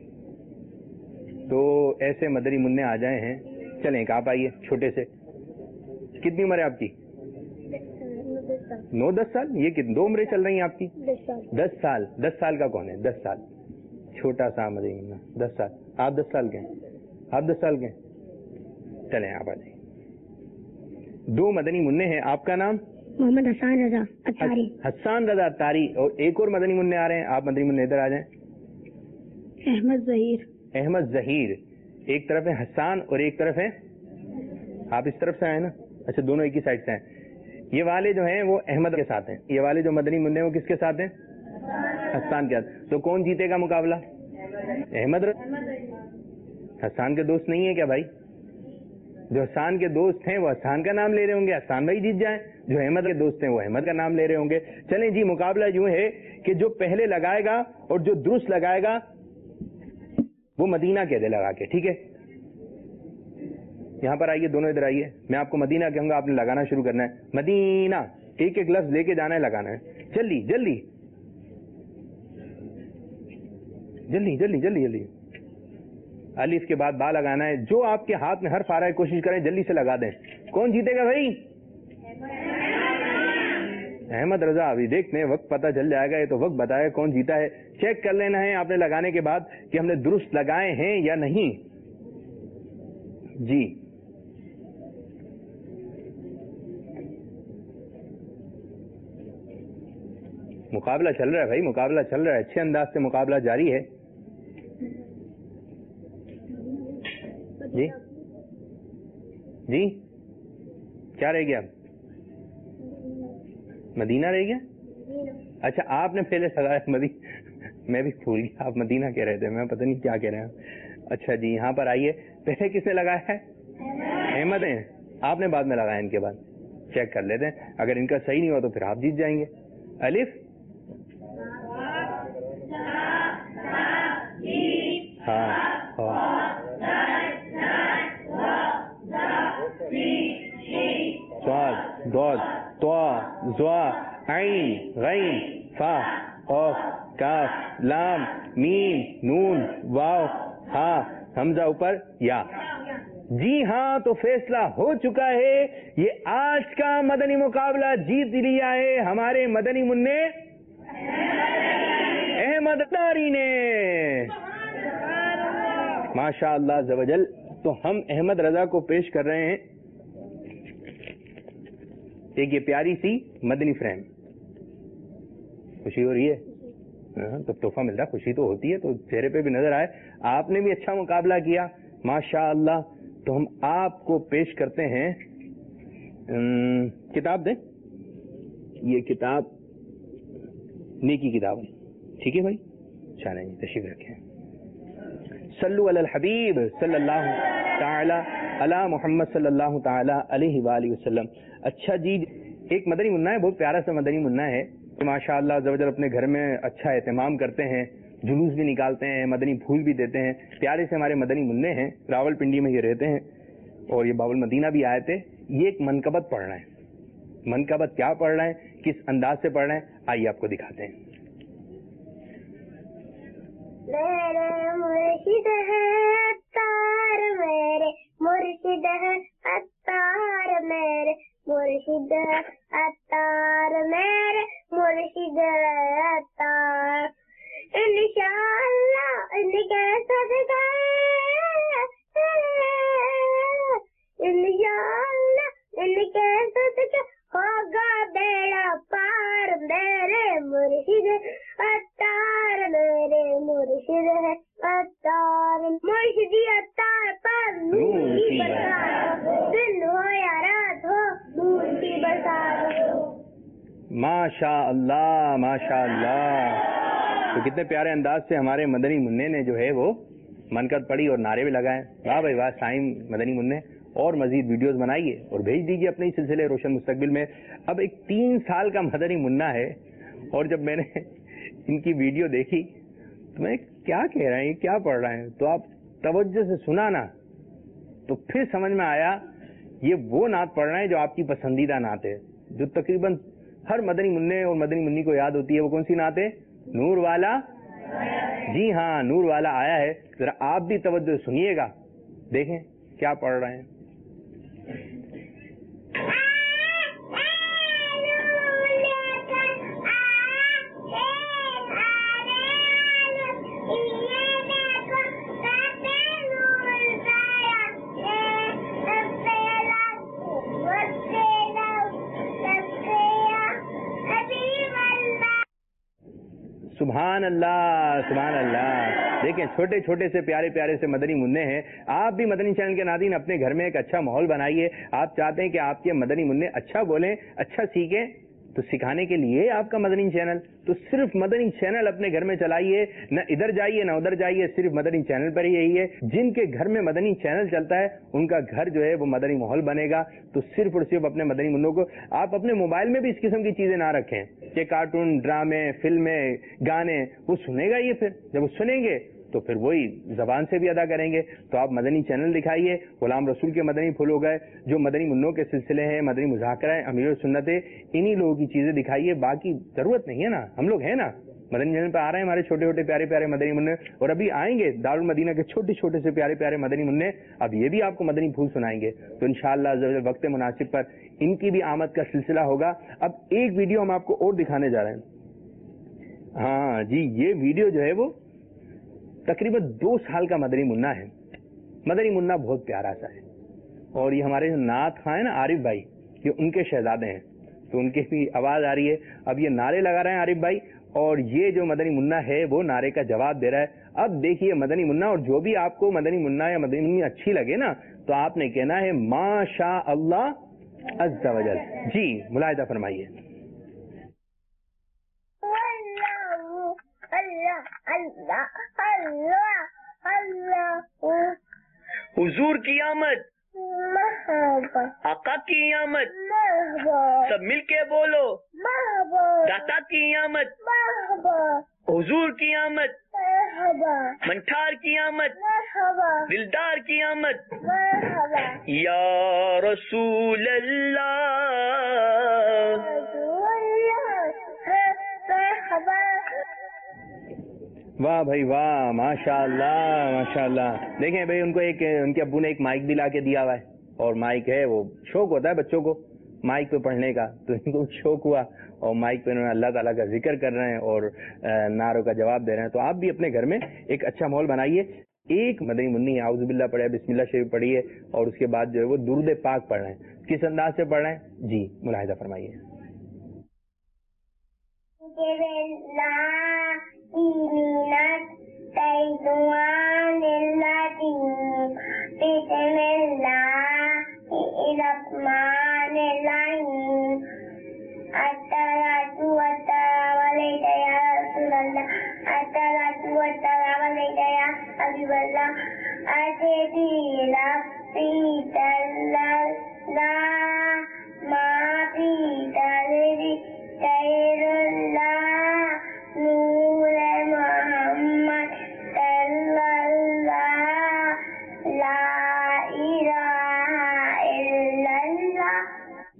تو ایسے مدنی منع آ جائے ہیں. چلیں ایک آپ آئیے چھوٹے سے. کتنی عمر ہے آپ کی؟ نو دس سال. یہ کتنی دو عمریں چل رہی ہیں آپ کی؟ دس سال. دس سال کا کون ہے؟ دس سال, چھوٹا سا مدنی منع, دس سال. آپ دس سال کے ہیں, آپ دس سال کے ہیں. چلیں آپ آ جائیں. دو مدنی منع ہیں. آپ کا نام؟ محمد حسان رضا اتاری. حسان رضا اتاری. اور ایک اور مدنی منع آ رہے ہیں, آپ مدنی منع ادھر آ جائیں. احمد ظہیر. احمد ظہیر. ایک طرف ہے حسان اور ایک طرف ہے, آپ اس طرف سے آئے نا, اچھا دونوں ایک ہی سائڈ سے ہیں. یہ والے جو ہیں وہ احمد کے ساتھ ہیں, یہ والے جو مدنی منع وہ کس کے ساتھ ہیں؟ حسان کے ساتھ. تو کون جیتے گا مقابلہ؟ احمد. حسان کے دوست نہیں ہے کیا بھائی؟ جو حسان کے دوست ہیں وہ حسان کا نام لے رہے ہوں گے, حسان بھائی جیت جائیں. جو احمد کے دوست ہیں وہ احمد کا نام لے رہے ہوں گے. چلیں جی, مقابلہ یوں ہے کہ جو پہلے لگائے گا اور جو درست لگائے گا وہ مدینہ کہہ دے لگا کے, ٹھیک ہے. یہاں پر آئیے, دونوں ادھر آئیے. میں آپ کو مدینہ کہوں گا, آپ نے لگانا شروع کرنا ہے. مدینہ, ایک ایک لفظ لے کے جانا ہے, لگانا ہے. جلدی جلدی جلدی جلدی جلدی جلدی. الف کے بعد با لگانا ہے. جو آپ کے ہاتھ میں حرف آ رہا ہے کوشش کریں جلدی سے لگا دیں. کون جیتے گا بھائی؟ احمد رضا. ابھی دیکھتے ہیں, وقت پتہ چل جائے گا. یہ تو وقت بتائے کون جیتا ہے. چیک کر لینا ہے آپ نے لگانے کے بعد کہ ہم نے درست لگائے ہیں یا نہیں. جی مقابلہ چل رہا ہے بھائی, مقابلہ چل رہا ہے. اچھے انداز سے مقابلہ جاری ہے. جی جی کیا رہ گیا؟ مدینہ رہ گیا. اچھا آپ نے پہلے لگایا مدینہ, میں بھی بھول گیا آپ مدینہ کہہ رہے تھے, میں پتہ نہیں کیا کہہ رہے ہیں. اچھا جی یہاں پر آئیے. پہلے کس نے لگایا ہے؟ احمد ہیں. آپ نے بعد میں لگایا. ان کے بعد چیک کر لیتے ہیں, اگر ان کا صحیح نہیں ہوا تو پھر آپ جیت جائیں گے. الف ہاں صاد ضاد طا ظا عین غین فا قاف کاف لام میم نون واو ہا حمزہ اوپر یا. جی ہاں, تو فیصلہ ہو چکا ہے. یہ آج کا مدنی مقابلہ جیت لیا ہے ہمارے مدنی منع احمد اتاری نے. ماشاء اللہ عز و جل. تو ہم احمد رضا کو پیش کر رہے ہیں ایک یہ پیاری سی مدنی فریم. خوشی ہو رہی ہے تو تحفہ مل رہا ہے, خوشی تو ہوتی ہے, تو چہرے پہ بھی نظر آئے. آپ نے بھی اچھا مقابلہ کیا ماشاء اللہ. تو ہم آپ کو پیش کرتے ہیں, کتاب دیں. یہ کتاب نیکی کتاب ہے, ٹھیک ہے بھائی. چلیں جی تشریف رکھیں. صلو علی الحبیب صلی اللہ تعالی علی محمد صلی اللہ تعالی علیہ وآلہ وسلم. اچھا جی, ایک مدنی منع ہے, بہت پیارا سا مدنی منع ہے. ماشاء اللہ عز و جل اپنے گھر میں اچھا اہتمام کرتے ہیں, جلوس بھی نکالتے ہیں, مدنی پھول بھی دیتے ہیں. پیارے سے ہمارے مدنی منع ہیں, راول پنڈی میں یہ رہتے ہیں. اور یہ باب المدینہ بھی آئے تھے. یہ ایک منقبت پڑھ رہے ہیں. منقبت کیا پڑھ رہے ہیں, کس انداز سے پڑھ رہے ہیں, آئیے آپ کو دکھاتے ہیں. میرے مرشد ہے عطار, میرے مرشد ہے عطار, میرے مرشد ہے عطار, میرے مرشد ہے عطار. انشاءاللہ ان کے صدقے, انشاءاللہ ان کے صدقے ہوگا بیڑا پار. میرے مرشد عطار, میرے مرشد ہے عطار, مرشدی عطار پر نور کی برسات, دن ہو یا رات ہو نور کی برسات. ماشاء اللہ ماشاء اللہ. تو کتنے پیارے انداز سے ہمارے مدنی منع نے جو ہے وہ منقبت پڑھی اور نعرے بھی لگائے. واہ بھائی واہ. سائم مدنی منع اور مزید ویڈیوز بنائیے اور بھیج دیجیے اپنے سلسلے روشن مستقبل میں. اب ایک تین سال کا مدنی منع ہے, اور جب میں نے ان کی ویڈیو دیکھی تو میں کیا کہہ رہے ہیں, کیا پڑھ رہے ہیں, تو آپ توجہ سے سنا نا تو پھر سمجھ میں آیا یہ وہ نعت پڑھ رہے ہیں جو آپ کی پسندیدہ نعت ہے, جو تقریباً ہر مدنی منع اور مدنی منی کو یاد ہوتی ہے. وہ کون سی نعت ہے؟ نور والا. جی ہاں, نور والا آیا ہے. ذرا آپ بھی توجہ سنیے گا, دیکھیں کیا پڑھ رہے ہیں. سبحان اللہ سبحان اللہ. دیکھیں چھوٹے چھوٹے سے پیارے پیارے سے مدنی منع ہیں. آپ بھی مدنی چینل کے ناظرین اپنے گھر میں ایک اچھا ماحول بنائیے. آپ چاہتے ہیں کہ آپ کے مدنی منع اچھا بولیں, اچھا سیکھیں, تو سکھانے کے لیے آپ کا مدنی چینل. تو صرف مدنی چینل اپنے گھر میں چلائیے, نہ ادھر جائیے نہ ادھر جائیے, صرف مدنی چینل پر ہی یہی ہے. جن کے گھر میں مدنی چینل چلتا ہے ان کا گھر جو ہے وہ مدنی ماحول بنے گا. تو صرف اور صرف اپنے مدنی منوں کو آپ اپنے موبائل میں بھی اس قسم کی چیزیں نہ رکھیں کہ کارٹون, ڈرامے, فلمیں, گانے, وہ سنے گا. یہ پھر جب وہ سنیں گے تو پھر وہی زبان سے بھی ادا کریں گے. تو آپ مدنی چینل دکھائیے. غلام رسول کے مدنی پھول ہو گئے, جو مدنی منوں کے سلسلے ہیں, مدنی مذاکرہ ہیں, امیر السنتیں, انہی لوگوں کی چیزیں دکھائیے. باقی ضرورت نہیں ہے نا, ہم لوگ ہیں نا مدنی چینل پہ آ رہے ہیں ہمارے چھوٹے چھوٹے پیارے پیارے مدنی منع, اور ابھی آئیں گے دارالمدینہ کے چھوٹے چھوٹے سے پیارے پیارے مدنی منع. اب یہ بھی آپ کو مدنی پھول سنائیں گے. تو انشاءاللہ عز و جل وقت مناسب پر ان کی بھی آمد کا سلسلہ ہوگا. اب ایک ویڈیو ہم آپ کو اور دکھانے جا رہے ہیں. ہاں جی, یہ ویڈیو جو ہے وہ تقریباً دو سال کا مدنی منع ہے. مدنی منع بہت پیارا سا ہے, اور یہ ہمارے نعت خواں ہیں نا عارف بھائی, یہ ان کے شہزادے ہیں, تو ان کی بھی آواز آ رہی ہے. اب یہ نعرے لگا رہے ہیں عارف بھائی, اور یہ جو مدنی منع ہے وہ نعرے کا جواب دے رہا ہے. اب دیکھیے مدنی منع, اور جو بھی آپ کو مدنی منع یا مدنی منی اچھی لگے نا تو آپ نے کہنا ہے ما شاء اللہ عز و جل. جی ملاحظہ فرمائیے. اللہ اللہ اللہ, حضور کی آمد, مرحبا, آقا کی آمد, مرحبا, سب مل کے بولو, مرحبا, داتا کی آمد, مرحبا, حضور کی آمد, مرحبا, منٹھار کی آمد, مرحبا, دلدار کی آمد, مرحبا, یا رسول اللہ. مرحبا. واہ بھائی واہ, ماشاء اللہ ماشاء اللہ. دیکھیں بھائی ان کو ایک ان کے ابو نے ایک مائک بھی لا کے دیا ہوا ہے, اور مائک ہے, وہ شوق ہوتا ہے بچوں کو مائک پہ پڑھنے کا, تو ان کو شوق ہوا اور مائک پہ انہوں نے اللہ تعالیٰ کا ذکر کر رہے ہیں اور نعروں کا جواب دے رہے ہیں. تو آپ بھی اپنے گھر میں ایک اچھا ماحول بنائیے. ایک مدنی منی اعوذ باللہ پڑھے, بسم اللہ شریف پڑھیے, اور اس کے بعد جو ہے وہ درود پاک پڑھ رہے ہیں. کس انداز سے پڑھ رہے ہیں جی ملاحظہ فرمائیے. لا الہ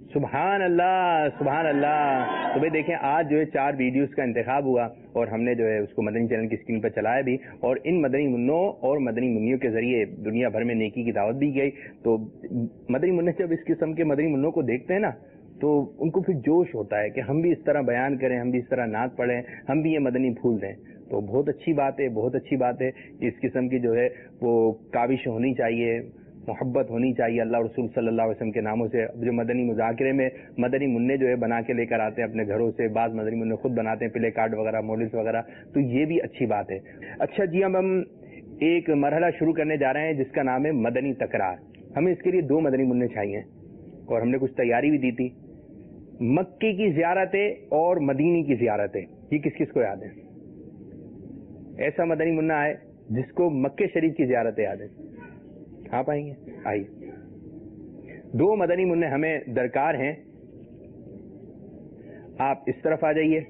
سبحان اللہ سبحان اللہ. تو بھائی دیکھیں آج جو ہے چار ویڈیوز کا انتخاب ہوا اور ہم نے جو ہے اس کو مدنی چینل کی اسکرین پر چلایا بھی, اور ان مدنی منوں اور مدنی منیوں کے ذریعے دنیا بھر میں نیکی کی دعوت دی گئی. تو مدنی منع جب اس قسم کے مدنی منوں کو دیکھتے ہیں نا تو ان کو پھر جوش ہوتا ہے کہ ہم بھی اس طرح بیان کریں, ہم بھی اس طرح نعت پڑھیں, ہم بھی یہ مدنی پھول دیں. تو بہت اچھی بات ہے, بہت اچھی بات ہے. اس قسم کی جو ہے وہ کاوش ہونی چاہیے, محبت ہونی چاہیے اللہ رسول صلی اللہ علیہ وسلم کے ناموں سے. جو مدنی مذاکرے میں مدنی منع جو ہے بنا کے لے کر آتے ہیں اپنے گھروں سے, بعض مدنی منع خود بناتے ہیں پلے کارڈ وغیرہ, ماڈلس وغیرہ, تو یہ بھی اچھی بات ہے. اچھا جی, اب ہم ایک مرحلہ شروع کرنے جا رہے ہیں جس کا نام ہے مدنی تکرار. ہمیں اس کے لیے دو مدنی منع چاہیے اور ہم نے کچھ تیاری بھی دی تھی. مکے کی زیارتیں اور مدینی کی زیارتیں, یہ کس کس کو یاد ہے؟ ایسا مدنی منع ہے جس کو مکے شریف کی زیارتیں یاد ہے؟ آپ آئیں گے؟ آئیے. دو مدنی منع ہمیں درکار ہیں. آپ اس طرف آ جائیے.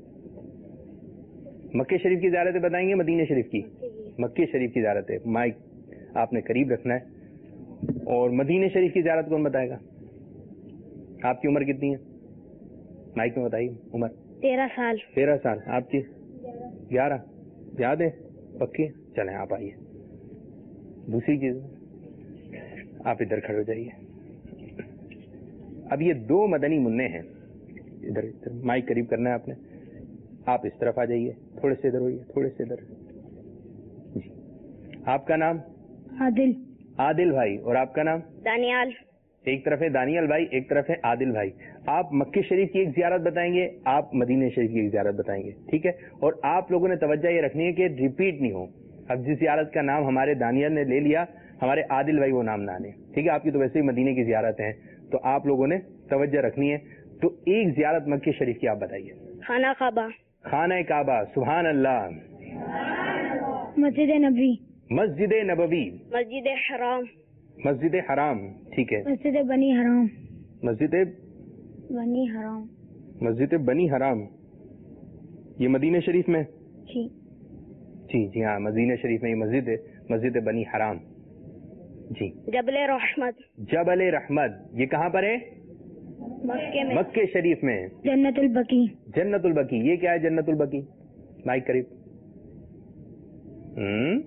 مکے شریف کی زیارتیں بتائیں گے, مدینہ شریف کی؟ مکے شریف کی زیارتیں. مائک آپ نے قریب رکھنا ہے. اور مدینہ شریف کی زیارت کون بتائے گا؟ آپ کی عمر کتنی ہے؟ مائک میں بتائیے عمر. تیرہ سال. تیرہ سال. آپ کی؟ گیارہ. یاد ہے پکی؟ چلیں آپ آئیے. دوسری چیز آپ ادھر کھڑے ہو جائیے. اب یہ دو مدنی منع ہیں, ادھر ادھر مائک قریب کرنا ہے آپ نے. آپ اس طرف آ جائیے, تھوڑے سے ادھر ہوئیے, تھوڑے سے ادھر. جی, آپ کا نام؟ عادل. عادل بھائی. اور آپ کا نام؟ دانیال. ایک طرف ہے دانیال بھائی, ایک طرف ہے عادل بھائی. آپ مکے شریف کی ایک زیارت بتائیں گے, آپ مدینہ شریف کی ایک زیارت بتائیں گے, ٹھیک ہے؟ اور آپ لوگوں نے توجہ یہ رکھنی ہے کہ ریپیٹ نہیں ہو. اب جس زیارت کا نام ہمارے دانیال نے لے لیا, ہمارے عادل بھائی وہ نام نہ لیں, ٹھیک ہے؟ آپ کی تو ویسے ہی مدینے کی زیارت ہیں, تو آپ لوگوں نے توجہ رکھنی ہے. تو ایک زیارت مکے شریف کی آپ بتائیے. خانہ کعبہ. خانہ کعبہ. سبحان اللہ. مسجد نبوی. مسجد نبوی. مسجد حرام. مسجد حرام, ٹھیک ہے. مسجد بنی حرام. مسجد بنی حرام. مسجد بنی حرام, یہ مدینہ شریف میں؟ جی جی جی ہاں, مدینہ شریف میں یہ مسجد ہے, مسجد بنی حرام. جی. جبل رحمت. جبل رحمت, یہ کہاں پر ہے؟ مکے میں. مکے شریف میں. جنت البقی. جنت البقی, یہ کیا ہے جنت البقی؟ مائک قریب. ہم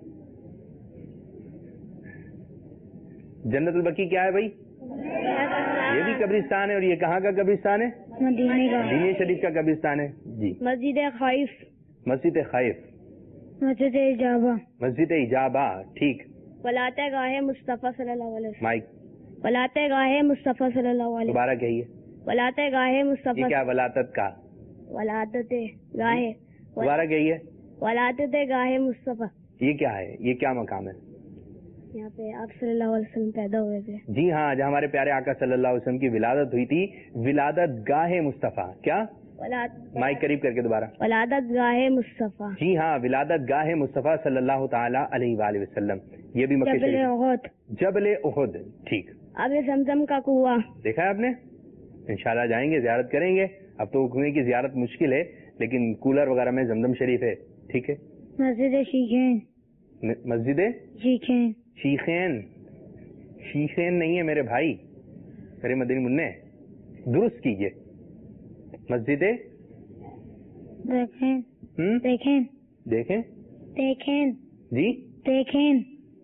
جنت البقی کیا ہے بھائی؟ یہ بھی قبرستان ہے, اور یہ کہاں کا قبرستان ہے؟ مدینے کا. مدینہ شریف کا قبرستان ہے. جی. مسجد خائف. مسجد خائف. مسجد اجابہ. مسجد اجابہ, ٹھیک. ولات گاہ مصطفیٰ صلی اللہ علیہ وسلم. مائک. ولات گاہ مصطفیٰ صلی اللہ علیہ وسلم. دوبارہ کہیے. ولات گاہ یہ مصطفیٰ. کیا ولادت کا؟ ولادت گاہ. دوبارہ کہیے. ولادت گاہ مصطفیٰ. یہ کیا ہے, یہ کیا مقام ہے؟ یہاں پہ آپ صلی اللہ علیہ وسلم پیدا ہوئے تھے. جی ہاں, جہاں ہمارے پیارے آقا صلی اللہ علیہ وسلم کی ولادت ہوئی تھی, ولادت گاہ مصطفیٰ. کیا؟ مائک قریب کر کے دوبارہ. ولادت گاہ مصطفیٰ. جی ہاں, ولادت گاہ مصطفیٰ صلی اللہ تعالیٰ علیہ وآلہ وسلم, یہ بھی مکہ جبل شریف. احد. جبل احد, ٹھیک. آب زمزم کا کنواں. دیکھا ہے آپ نے؟ انشاءاللہ جائیں گے, زیارت کریں گے. اب تو کنویں کی زیارت مشکل ہے, لیکن کولر وغیرہ میں زمزم شریف ہے, ٹھیک ہے. مسجد شیخین. مسجد شیخین. شیخین. شیخین نہیں ہے میرے بھائی, میرے مدنی منع, درست کیجئے. مسجد دیکھیں. ہم دیکھیں. دیکھیں. دیکھیں. جی دیکھیں.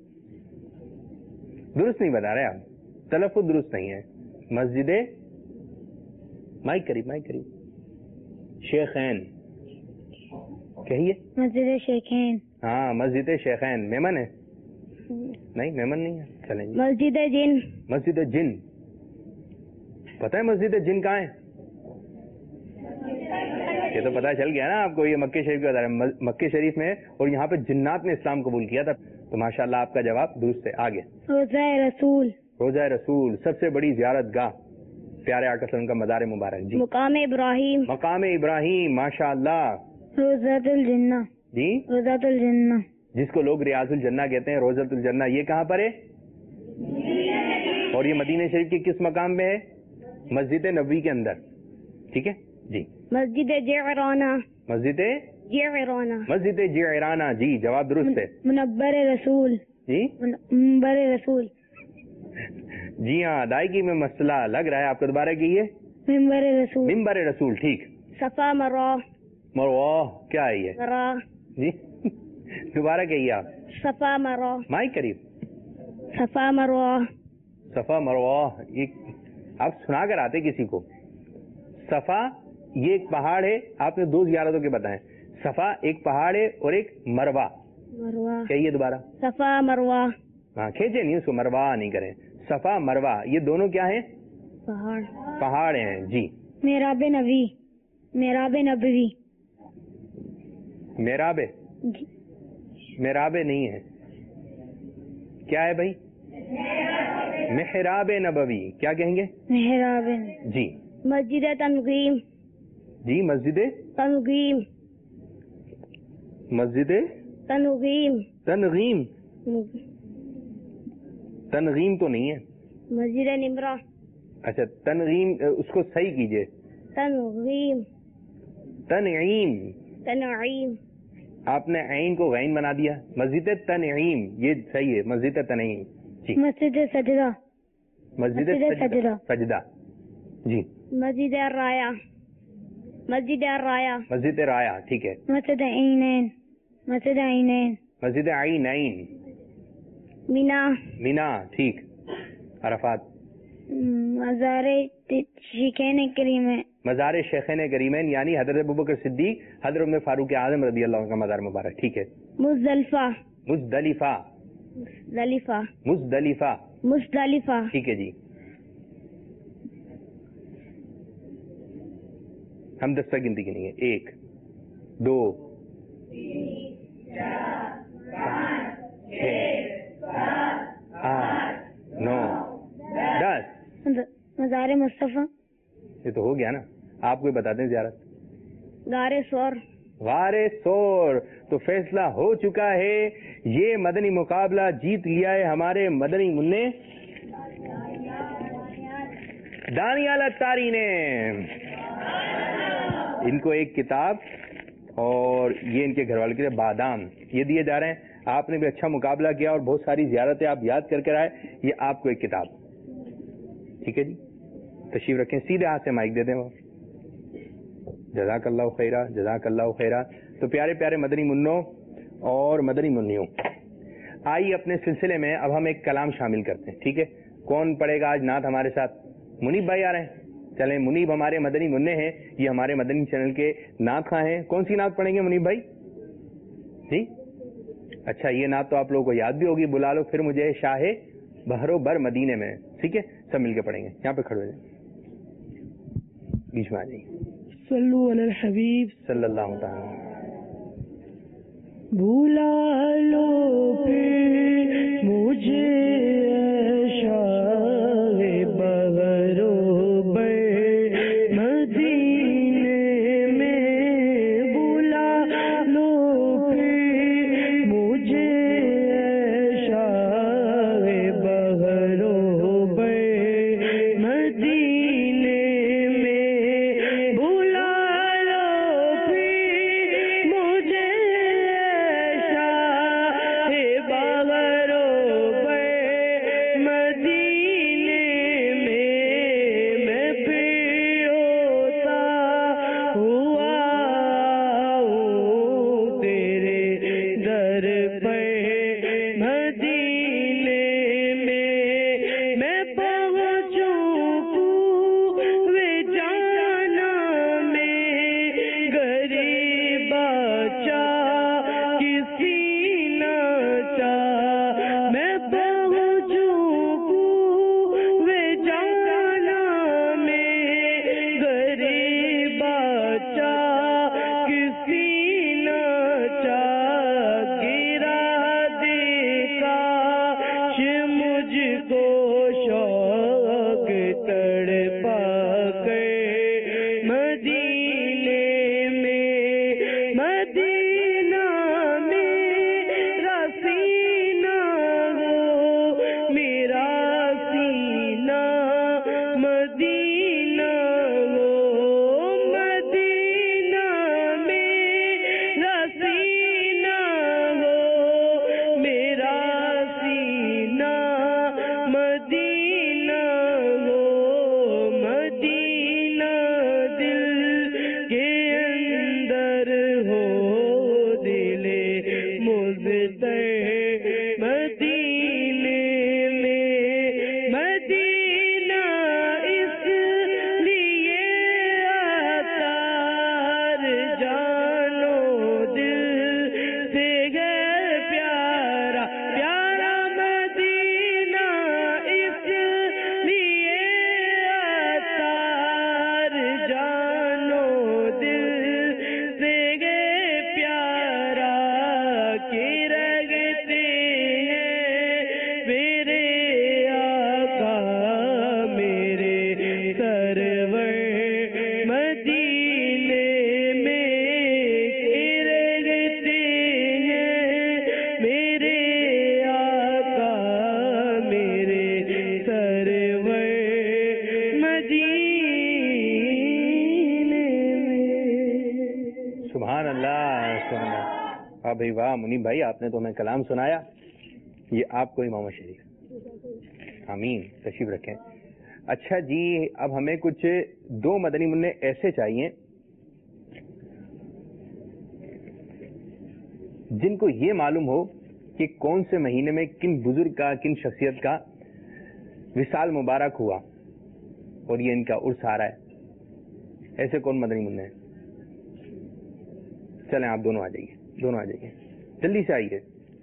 درست نہیں بتا رہے آپ, تلفظ درست نہیں ہے. مسجد, مائک قریب, مائک قریب. شیخین کہیے. مسجد شیخین. ہاں, مسجد شیخین. میمن ہے؟ نہیں, میمن نہیں ہے. چلیں جی. مسجد جن. مسجد جن, پتہ ہے مسجد جن کہاں ہے؟ یہ تو پتہ چل گیا نا آپ کو, یہ مکے شریف کا ہے, مکے شریف میں, اور یہاں پہ جنات نے اسلام قبول کیا تھا. تو ماشاءاللہ آپ کا جواب درست ہے. آگے. روضہ رسول. روضہ رسول, سب سے بڑی زیارت گاہ, پیارے آقا صلی اللہ علیہ وسلم کا مزار مبارک. جی. مقام ابراہیم. مقام ابراہیم, ماشاءاللہ. روضۃ الجنہ. جی, روضۃ الجنہ, جس کو لوگ ریاض الجنہ کہتے ہیں, روضۃ الجنہ, یہ کہاں پر ہے؟ اور یہ مدینہ شریف کے کس مقام میں ہے؟ مسجد نبوی کے اندر, ٹھیک ہے. جی. مسجد جعرانہ. مسجد جعرانہ. مسجد جعرانہ, جی جواب درست ہے. منبر رسول. جی, منبر رسول. جی ہاں ادائیگی میں مسئلہ لگ رہا ہے آپ کو. دوبارہ کہیے. ممبر رسول. ممبر رسول. ٹھیک. صفا مروا. مروا کیا ہے یہ؟ مروا. جی دوبارہ کہیے آپ. صفا مروا. مائک قریب. صفا مروا. صفا مروا یہ آپ سنا کر آتے کسی کو. صفا یہ ایک پہاڑ ہے. آپ نے دو زیارتوں کے بتائیں. صفا ایک پہاڑ ہے اور ایک مروا. مروا. کہیے دوبارہ. صفا مروا. ہاں کھینچے نہیں اس کو, مروا نہیں کریں. صفا مروا یہ دونوں کیا ہیں؟ پہاڑ. پہاڑ ہیں. جی. میراب نبی. میراب نبوی. میراب. میراب نہیں ہے. کیا ہے بھائی؟ محراب نبوی. کیا کہیں گے؟ محراب. جی. مسجد تنظیم. جی مسجد تنظیم. مسجد تنظیم. تنغیم. تنغیم تو نہیں ہے. مسجد نمرہ. اچھا تنغیم اس کو صحیح کیجئے. تنظیم. تنعیم. تنعیم. آپ نے عین کو غین بنا دیا. مسجد تنعیم یہ صحیح ہے. مسجد تنعیم. جی. مسجد سجدہ. مسجد سجدہ. سجدہ. جی. مسجد رایا. مسجد رایا. مسجد رایا. ٹھیک ہے. مسجد عینین. مسجد عینین. مسجد عینین. مینا. مینا. ٹھیک. عرفات. مزار شیخین کریمین. مزار شیخین کریمین یعنی حضرت ابوبکر صدیق, حضرت عمر فاروق اعظم رضی اللہ عنہ کا مزار مبارک. ٹھیک ہے. مزدلفہ. مزدلفہ. مزدلفہ. مزدلفہ. مزدلفہ. ٹھیک ہے جی. ہم دس تک گنتی گنیں گے. ایک دو چھ آٹھ نو دس. مزار مصطفیٰ. یہ تو ہو گیا نا. آپ کو بتا دیں زیارت. غار سور. غار سور. تو فیصلہ ہو چکا ہے. یہ مدنی مقابلہ جیت لیا ہے ہمارے مدنی منع دانیال اتاری نے. ان کو ایک کتاب اور یہ ان کے گھر والے کے لیے بادام یہ دیے جا رہے ہیں. آپ نے بھی اچھا مقابلہ کیا اور بہت ساری زیارتیں آپ یاد کر کر آئے. یہ آپ کو ایک کتاب. ٹھیک ہے جی. تشریف رکھیں. سیدھے ہاتھ سے مائک دے دیں. وہ جزاک اللہ خیرہ. جزاک اللہ خیرہ. تو پیارے پیارے مدنی منوں اور مدنی منیوں, آئیے اپنے سلسلے میں اب ہم ایک کلام شامل کرتے ہیں. ٹھیک ہے. کون پڑھے گا آج نعت ہمارے ساتھ؟ منیب بھائی آ رہے ہیں. چلیں منیب ہمارے مدنی منع ہیں. یہ ہمارے مدنی چینل کے نعت خواہ ہیں. کون سی نعت پڑھیں گے منیب بھائی؟ جی اچھا یہ نعت تو آپ لوگوں کو یاد بھی ہوگی. بلا لو پھر مجھے شاہ بحر و بر مدینے میں. ٹھیک ہے سب مل کے پڑھیں گے. یہاں پہ کھڑے ہو جائیں, بیچ میں آ جائیے. صلو علی الحبیب صلی اللہ تعالی. بھولا لو پھر مجھے شاہ بحر و بر مدینے میں. بھولا لو پھر مجھے شاہ بحر و بر مدینے میں. بھولا لو پھر مجھے شاہ بحر واہ بھائی واہ منیب بھائی، آپ نے تو ہمیں کلام سنایا. یہ آپ کو امام شریف. آمین. تشریف رکھیں. اچھا جی، اب ہمیں کچھ دو مدنی منع ایسے چاہیے جن کو یہ معلوم ہو کہ کون سے مہینے میں کن بزرگ کا، کن شخصیت کا وصال مبارک ہوا اور یہ ان کا عرس آ رہا ہے. ایسے کون مدنی منع ہے؟ چلیں آپ دونوں آ جائیے، دونوں آ جائیے، جلدی سے آئیے.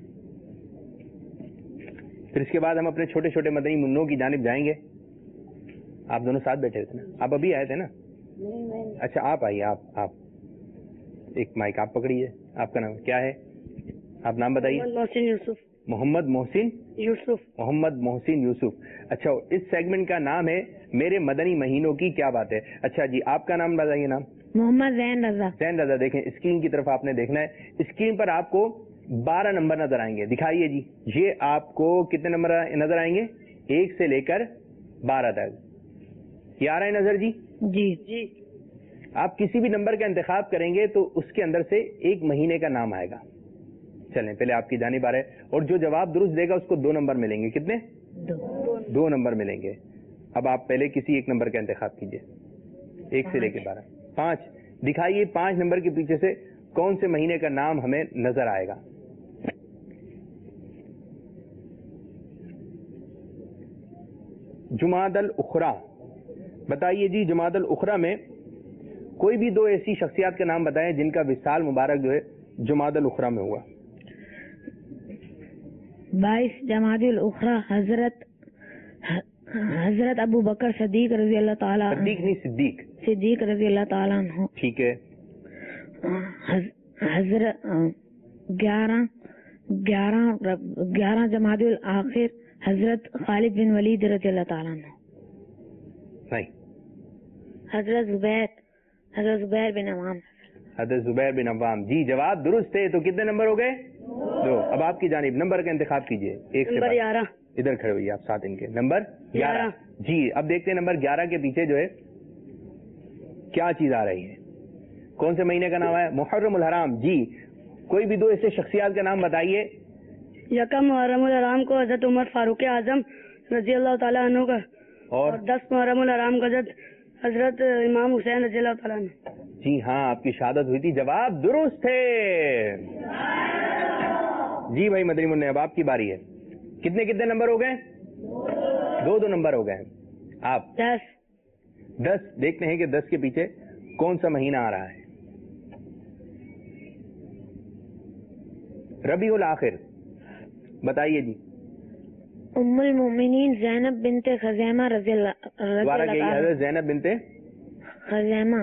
پھر اس کے بعد ہم اپنے چھوٹے چھوٹے مدنی منوں کی جانب جائیں گے. آپ دونوں ساتھ بیٹھے تھے نا؟ آپ ابھی آئے تھے نا؟ اچھا آپ آئیے. آپ آپ ایک مائک آپ پکڑیے. آپ کا نام کیا ہے؟ آپ نام بتائیے. محسن یوسف. محمد محسن یوسف. محمد محسن یوسف. اچھا، اس سیگمنٹ کا نام ہے میرے مدنی مہینوں کی کیا بات ہے. اچھا جی، آپ کا نام بتائیے. نام محمد زین رضا. زین رضا. دیکھیں اسکرین کی طرف آپ نے دیکھنا ہے. اسکرین پر آپ کو بارہ نمبر نظر آئیں گے. دکھائیے جی. یہ آپ کو کتنے نمبر نظر آئیں گے؟ ایک سے لے کر بارہ تک. یہ آ رہا ہے نظر جی؟ جی جی. آپ کسی بھی نمبر کا انتخاب کریں گے تو اس کے اندر سے ایک مہینے کا نام آئے گا. چلیں پہلے آپ کی جانب آ رہے ہیں، اور جو جواب درست دے گا اس کو دو نمبر ملیں گے. کتنے؟ دو. دو نمبر ملیں گے. اب آپ پہلے کسی ایک نمبر کا انتخاب کیجئے، ایک سے لے کے بارہ. پانچ. دکھائیے پانچ نمبر کے پیچھے سے کون سے مہینے کا نام ہمیں نظر آئے گا. جمادی الاخری. بتائیے جی، جمادی الاخری میں کوئی بھی دو ایسی شخصیات کا نام بتائیں جن کا وصال مبارک جو ہے جمادی الاخری میں ہوا. بائیس جمادی الاخری حضرت حضرت ابو بکر صدیق رضی اللہ تعالیٰ عنہ. صدیق نہیں صدیق. صدیق رضی اللہ تعالیٰ عنہ. ٹھیک ہے. حضرت گیارہ گیارہ گیارہ جمادی الاخر حضرت خالد بن ولید رضی اللہ تعالیٰ عنہ. نہیں. حضرت زبیر حضرت زبیر بن عوام. حضرت زبیر بن عوام. جی جواب درست ہے. تو کتنے نمبر ہو گئے؟ دو. اب آپ کی جانب نمبر کا انتخاب کیجئے. ایک سے نمبر گیارہ. ادھر کھڑے ہوئیے آپ ساتھ ان کے. نمبر گیارہ. جی اب دیکھتے ہیں نمبر گیارہ کے پیچھے جو ہے کیا چیز آ رہی ہے. کون سے مہینے کا نام ہے؟ محرم الحرام. جی کوئی بھی دو ایسے شخصیات کا نام بتائیے. یکم محرم الحرام کو حضرت عمر فاروق اعظم رضی اللہ تعالیٰ عنہ کا، اور دس محرم الحرام کو حضرت حضرت امام حسین رضی اللہ تعالیٰ عنہ. جی ہاں، آپ کی شہادت ہوئی تھی. جواب درست ہے. جی بھائی مدنی منع، اب آپ کی باری ہے. کتنے کتنے نمبر ہو گئے؟ دو دو نمبر ہو گئے. آپ دس. دس. دیکھتے ہیں کہ دس کے پیچھے کون سا مہینہ آ رہا ہے. ربیع الآخر. بتائیے جی. ام المؤمنین زینب بنت خزیمہ رضی اللہ دوبارہ کہیے. حضرت زینب بنت خزیمہ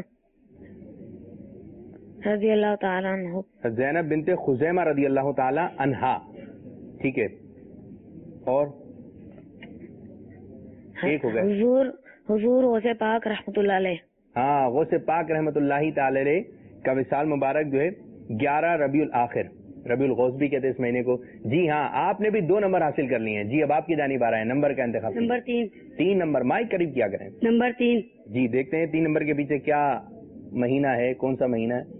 رضی اللہ تعالیٰ عنہ. زینب بنت خزیمہ رضی اللہ تعالی عنہا. ٹھیک ہے. اور ایک ہو گئے. حضور حضور غوث پاک رحمۃ اللہ علیہ. ہاں، غوث پاک رحمۃ اللہ تعالی علیہ کا وصال مبارک جو ہے گیارہ ربیع الآخر. ربیع الغوث بھی کہتے ہیں اس مہینے کو. جی ہاں، آپ نے بھی دو نمبر حاصل کر لیے ہیں. جی اب آپ کی جانب آ رہا ہے. نمبر کا انتخاب. نمبر تین. تین نمبر. مائک قریب کیا کریں. نمبر تین. جی دیکھتے ہیں تین نمبر کے پیچھے کیا مہینہ ہے. کون سا مہینہ ہے؟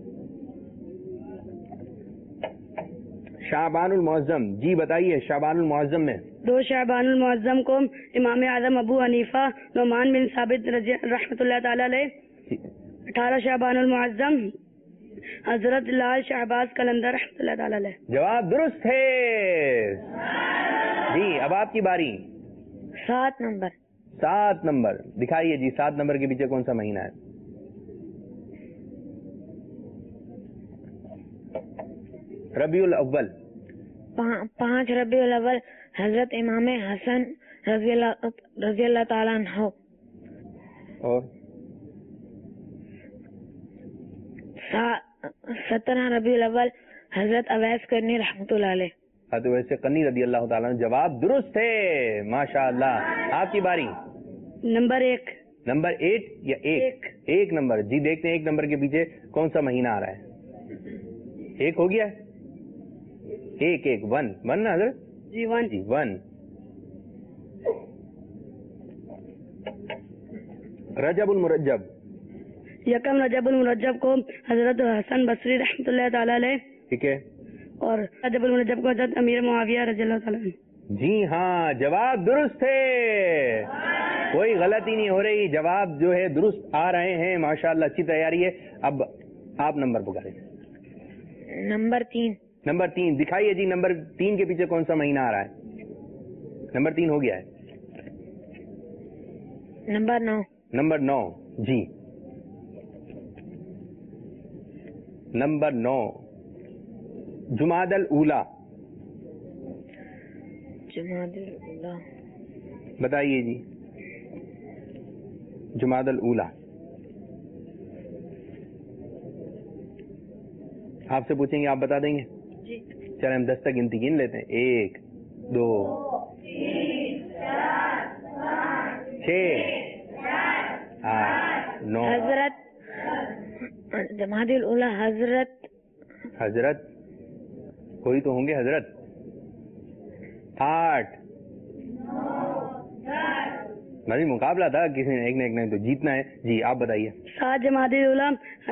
شعبان المعظم. جی بتائیے. شعبان المعظم میں دو شعبان المعظم کو امام اعظم ابو حنیفہ نعمان بن ثابت رحمۃ اللہ تعالی علیہ. اٹھارہ شعبان المعظم حضرت لال شہباز قلندر رحمۃ اللہ تعالی علیہ. جواب درست ہے. جی اب آپ کی باری. سات نمبر. سات نمبر. دکھائیے جی. سات نمبر کے پیچھے کون سا مہینہ ہے؟ ربیع الاول. پانچ ربیع الاول حضرت امام حسن رضی اللہ رضی اللہ تعالیٰ عنہ. اور سترہ ربیع الاول حضرت اویس کرنی رحمۃ اللہ علیہ. حضرت اویس کرنی رضی اللہ تعالیٰ عنہ. جواب درست ہے. ماشاء اللہ. آپ کی باری. نمبر ایک. نمبر ایٹ یا ایک؟ ایک نمبر. جی دیکھتے ہیں ایک نمبر کے پیچھے کون سا مہینہ آ رہا ہے. ایک ہو گیا. ایک ایک ون ون نا حضرت. جی ون. جی ون. رجب المرجب. یکم رجب المرجب کو حضرت حسن بصری رحمۃ اللہ تعالی علیہ. ٹھیک ہے. اور جب المنجب کو حضرت امیر معاویہ رضی اللہ تعالیٰ عنہ. جی ہاں جواب درست ہے, کوئی غلطی نہیں ہو رہی, جواب جو ہے درست آ رہے ہیں ماشاءاللہ, اچھی تیاری ہے. اب آپ نمبر پکاریں. نمبر تین. نمبر تین دکھائیے جی, نمبر تین کے پیچھے کون سا مہینہ آ رہا ہے؟ نمبر تین ہو گیا ہے. نمبر نو. نمبر نو جی, نمبر نو جمادی الاولیٰ. جمادی الاولیٰ بتائیے جی, جمادی الاولیٰ آپ سے پوچھیں گے, آپ بتا دیں گے؟ جی. چلے ہم دس تک گنتی گن لیتے ہیں. ایک, دو, چھ, آٹھ, نو. حضرت جمادی الاولیٰ حضرت حضرت کوئی تو ہوں گے حضرت. آٹھ, مزید مقابلہ تھا, کسی نے ایک نے ایک نے تو جیتنا ہے. جی آپ بتائیے. سات جمادی الاولیٰ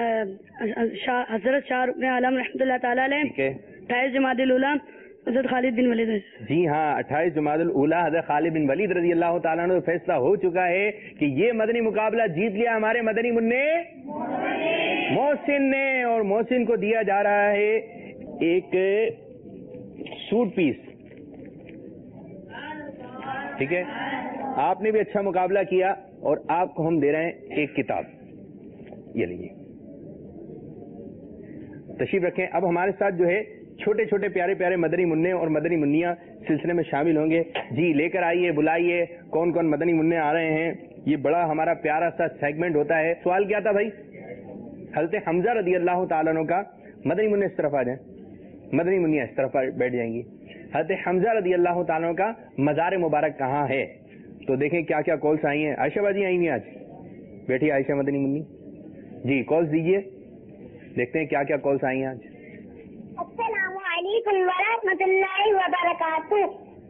حضرت شاہ رکن عالم رحمۃ اللہ تعالیٰ علیہ. ٹھیک ہے. اٹھائیس جمادی الاولیٰ حضرت خالد بن ولید. جی ہاں, اٹھائیس جمادی الاولیٰ حضرت خالد بن ولید رضی اللہ تعالیٰ عنہ فیصلہ ہو چکا ہے کہ یہ مدنی مقابلہ جیت لیا ہمارے مدنی منع محسن نے, اور محسن کو دیا جا رہا ہے ایک سوٹ پیس. ٹھیک ہے, آپ نے بھی اچھا مقابلہ کیا اور آپ کو ہم دے رہے ہیں ایک کتاب. یہ لیجیے, تشریف رکھیں. اب ہمارے ساتھ جو ہے چھوٹے چھوٹے پیارے پیارے مدنی منع اور مدنی منیا سلسلے میں شامل ہوں گے. جی لے کر آئیے, بلائیے کون کون مدنی منع آ رہے ہیں. یہ بڑا ہمارا پیارا سا سیگمنٹ ہوتا ہے. سوال کیا تھا بھائی؟ حضرت حمزہ رضی اللہ تعالیٰ عنہ کا مدنی منع اس طرف آ جائیں, مدنی منیا اس طرف بیٹھ جائیں گی. حضرت حمزہ رضی اللہ تعالیٰ عنہ کا مزار مبارک کہاں ہے؟ تو دیکھیں کیا کیا کالس آئی ہیں. عائشہ بازی آئی ہوئی آج, بیٹھی عائشہ مدنی منی. جی کالس دیجئے, دیکھتے ہیں کیا کیا کالس آئی ہیں آج. السلام علیکم ورحمۃ اللہ وبرکاتہ.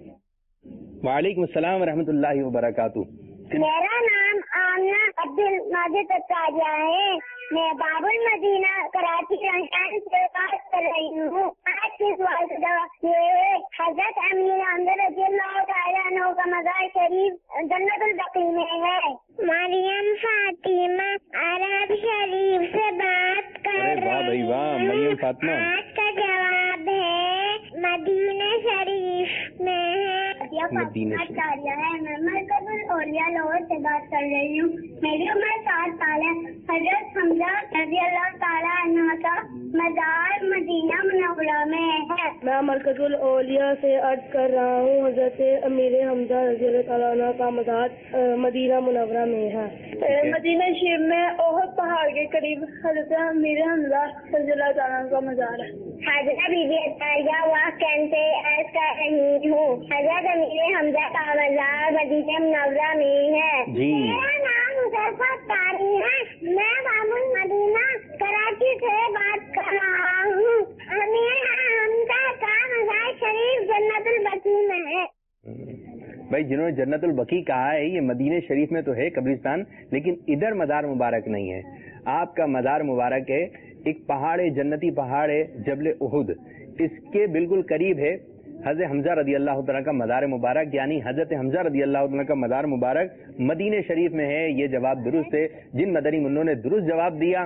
وعلیکم السلام ورحمۃ اللہ وبرکاتہ. میرا نام آمنہ عبد الماجد تاجیہ ہے. میں باب المدینہ کراچی رنگان سے بات کر رہی ہوں. آج کے سوال کا جواب یہ ہے, حضرت امیر حمزہ رضی اللہ تعالیٰ عنہ کا مزار شریف جنت البقیع میں ہے. مریم فاطمہ عرب شریف سے بات کر رہی ہوں. واہ بھائی واہ, مریم فاطمہ. آج کا جواب ہے مدینہ شریف میں ہے. مدینہ ہے. میں مرکز الاولیاء لاہور سے بات کر رہی ہوں. میری عمر سات سال ہے. حضرت حمزہ رضی اللہ تعالیٰ عنہ کا مزار مدینہ منورہ میں ہے. میں مرکز الاولیاء سے عرض کر رہا ہوں, حضرت امیر حمزہ رضی اللہ تعالیٰ عنہ کا مزار مدینہ منورہ میں ہے. مدینہ شریف میں احد پہاڑ کے قریب حضرت امیر حمزہ رضی اللہ تعالیٰ عنہ کا مزار ہے. حضرت بی بی اطہریہ واقعہ سے عرض کر رہی ہوں. حضرت امیر حمزہ کا مزار مدینہ منورہ میں ہے. میرا نام حذیفہ طاری ہے. میں باب المدینہ کراچی سے بات کر رہا ہوں. امیر حمزہ کا مزار شریف جنت البقیع میں ہے. بھائی جنہوں نے جنت البقیع کہا ہے, یہ مدینہ شریف میں تو ہے قبرستان, لیکن ادھر مزار مبارک نہیں ہے. آپ کا مزار مبارک ہے ایک پہاڑ ہے, جنتی پہاڑ ہے جبل احد, اس کے بالکل قریب ہے حضرت حمزہ رضی اللہ تعالیٰ کا مزار مبارک. یعنی حضرت حمزہ رضی اللہ تعالیٰ کا مزار مبارک مدینہ شریف میں ہے. یہ جواب درست ہے. جن مدنی منوں نے درست جواب دیا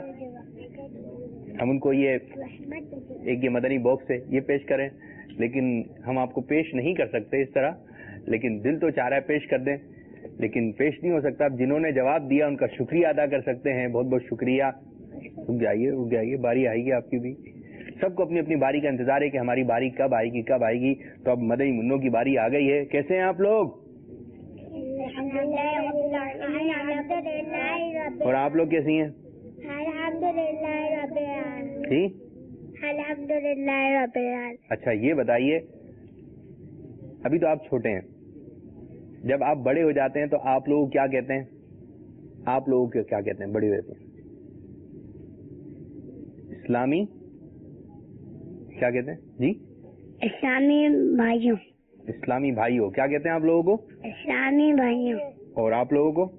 ہم ان کو یہ ایک یہ مدنی باکس ہے یہ پیش کریں, لیکن ہم آپ کو پیش نہیں کر سکتے اس طرح, لیکن دل تو چاہ رہا ہے پیش کر دیں, لیکن پیش نہیں ہو سکتا. اب جنہوں نے جواب دیا ان کا شکریہ ادا کر سکتے ہیں. بہت بہت شکریہ. رک جائیے رک جائیے, باری آئے گی آپ کی بھی. سب کو اپنی اپنی باری کا انتظار ہے کہ ہماری باری کب آئے گی کب آئے گی. تو اب مدنی منوں کی باری آ گئی ہے. کیسے ہیں آپ لوگ؟ اور آپ لوگ کیسی ہیں؟ جی الحمدللہ رب العالمین. اچھا یہ بتائیے, ابھی تو آپ چھوٹے ہیں, جب آپ بڑے ہو جاتے ہیں تو آپ لوگ کیا کہتے ہیں؟ آپ لوگوں کو کیا کہتے ہیں بڑے ہوتے ہیں؟ اسلامی کیا کہتے ہیں جی؟ اسلامی بھائیوں. اسلامی بھائیوں کیا کہتے ہیں آپ لوگوں کو؟ اسلامی بھائیوں. اور آپ لوگوں کو؟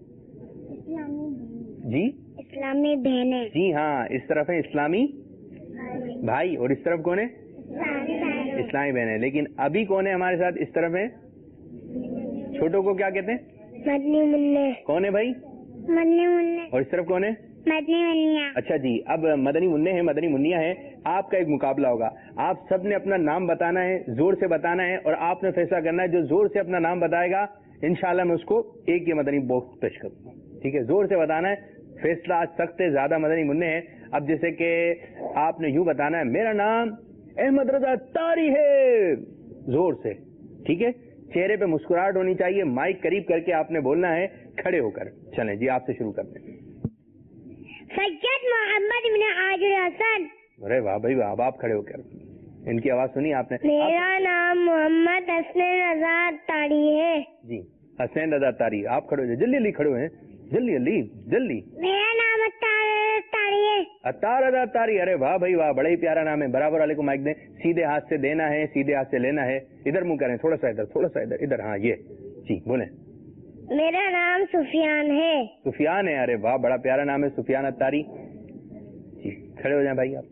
جی اسلامی بہنیں. جی ہاں, اس طرف ہے اسلامی بھائی اور اس طرف کون ہے؟ इस्लामी बहन है, लेकिन अभी कौन है हमारे साथ इस तरफ है? छोटों को क्या कहते हैं? मदनी मुन्ने। कौन है भाई? मदनी मुन्ने। और इस तरफ कौन है? मदनी मुन्निया। अच्छा जी, अब मदनी मुन्ने हैं, मदनी मुन्निया है, आपका एक मुकाबला होगा। आप सब ने अपना नाम बताना है, जोर से बताना है, और आपने फैसला करना है जो जोर से अपना नाम बताएगा इंशाल्लाह मैं उसको एक ये मदनी बॉक्स पेश करूंगा। ठीक है, जोर से बताना है, फैसला आज सख्त है, ज्यादा मदनी मुन्ने हैं। अब जैसे कि आपने यूं बताना है, मेरा नाम अहमद रजा तारी है, जोर से। ठीक है, चेहरे पे मुस्कुराहट होनी चाहिए, माइक करीब करके आपने बोलना है, खड़े होकर। चलें जी, आपसे शुरू करते हैं। सैयद मोहम्मद बिन आजुल हसन। अरे वाह भाई वाह, अब आप खड़े होकर इनकी आवाज सुनी आपने? मेरा नाम मोहम्मद हसनैन रजा तारी है। जी, हसनैन रजा तारी, आप खड़े हो, जल्दी जल्दी खड़े हैं, जल्दी जल्दी जल्दी। मेरा नाम अत्तार तारी है। अत्तार रजा तारी, अरे वाह भाई वाह, बड़ा ही प्यारा नाम है। बराबर वाले को माइक दें, सीधे हाथ से देना है, सीधे हाथ से लेना है। इधर मुंह करें, थोड़ा सा इधर, थोड़ा सा इधर, इधर, हाँ ये जी बोले। मेरा नाम सुफियान है। सुफियान है, अरे वाह, बड़ा प्यारा नाम है सुफियान अत्तारी जी। खड़े हो जाएं भाई आप।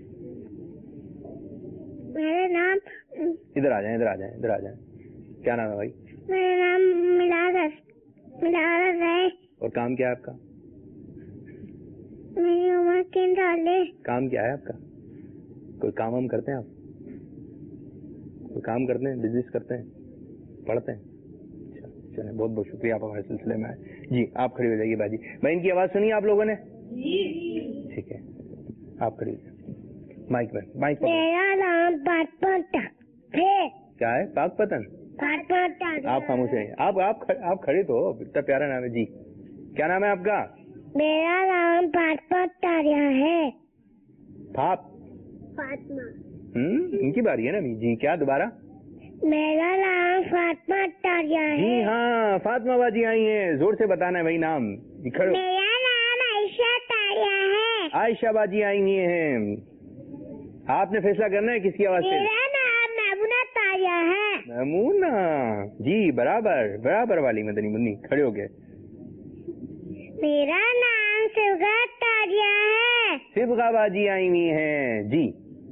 मेरा नाम, इधर आ जाएं, इधर आ जाएं, इधर आ जाएं। क्या नाम है भाई? मेरा नाम मिलाद मिलाद है। और काम क्या है आपका? मेरी उम्र तीन साल है। काम क्या है आपका? कोई काम हम करते हैं आप? कोई काम करते हैं, बिजनेस करते हैं, पढ़ते हैं? चलिए, बहुत बहुत शुक्रिया, आप हमारे सिलसिले में आए जी। आप खड़ी हो जाइए बाजी। भाई इनकी आवाज सुनी आप लोगों ने? ठीक है, आप खड़ी हो जाइए। माइक में माइक पर। मेरा नाम पाटपटा है। क्या है? पाक पतन। पाटपटा। आप खामोश हैं, आप आप आप खड़े तो हो, इतना प्यारा नाम है जी। क्या नाम है आपका? मेरा नाम पाटपटा है। फाप फातिमा। हम्म इनकी बारी है ना जी। क्या दोबारा? मेरा नाम फातिमा तारिया है। जी हाँ, फातिमा बाजी आई हैं, जोर से बताना है भाई नाम। खड़ो। मेरा नाम आयशा तारिया है। आयशा बाजी आई हुई हैं, आपने फैसला करना है किसकी आवाज से? मेरा नाम मैमुना तारिया है। मैमुना जी, बराबर बराबर वाली मदनी मुन्नी, खड़े हो गए। मेरा नाम सिवगा तारिया है। सिबगा बाजी आई हुई हैं जी।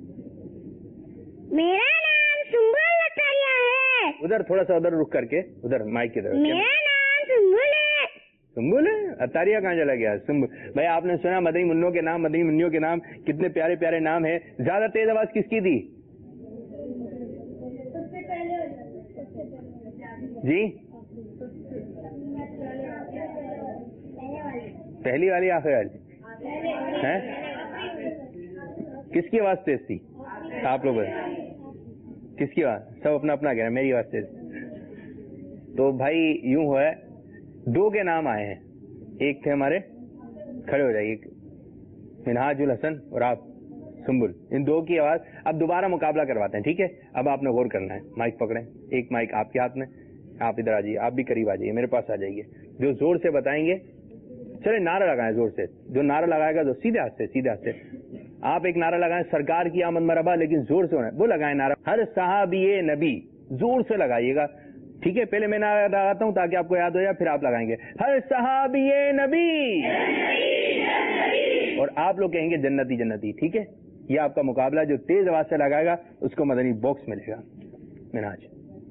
मेरा नाम सुम्बुल तारिया है। उधर थोड़ा सा उधर रुक करके, उधर माइक की तरफ। मेरा नाम सुम्बुल है। सुम्बुल है? अतारिया कहाँ चला गया? सुम्बुल भाई, आपने सुना मदनी मुन्नों के नाम, मदनी मुन्नियों के नाम, कितने प्यारे प्यारे नाम है। ज्यादा तेज आवाज किसकी थी जी? पहली वाली आखिर वाली है? किसकी आवाज तेज थी? आप लोग किसकी आवाज? सब अपना अपना कह रहे हैं, मेरी आवाज तेज। तो भाई यूं हुआ है, दो के नाम आए हैं, एक थे हमारे, खड़े हो जाइए, मिनहाजुल हसन और आप सुम्बुल, इन दो की आवाज। अब दोबारा मुकाबला करवाते हैं, ठीक है? अब आपने गौर करना है, माइक पकड़ें, एक माइक आपके हाथ में, आप इधर आ जाइए, आप भी करीब आ जाइए, मेरे पास आ जाइए। जो जोर से बताएंगे, चले नारा लगाएं जोर से, जो नारा लगाएगा तो सीधे हाथ से, सीधे हाथ से। आप एक नारा लगाएं, सरकार की आमद मरहबा, लेकिन जोर से होना है, वो लगाएं नारा, हर सहाबी नबी, जोर से लगाइएगा, ठीक है? पहले मैं नारा लगाता हूं ताकि आपको याद हो जाए, फिर आप लगाएंगे हर सहाबी नबी, और आप लोग कहेंगे जन्नती जन्नती, ठीक है? ये आपका मुकाबला, जो तेज आवाज से लगाएगा उसको मदनी बॉक्स मिलेगा। मिनाज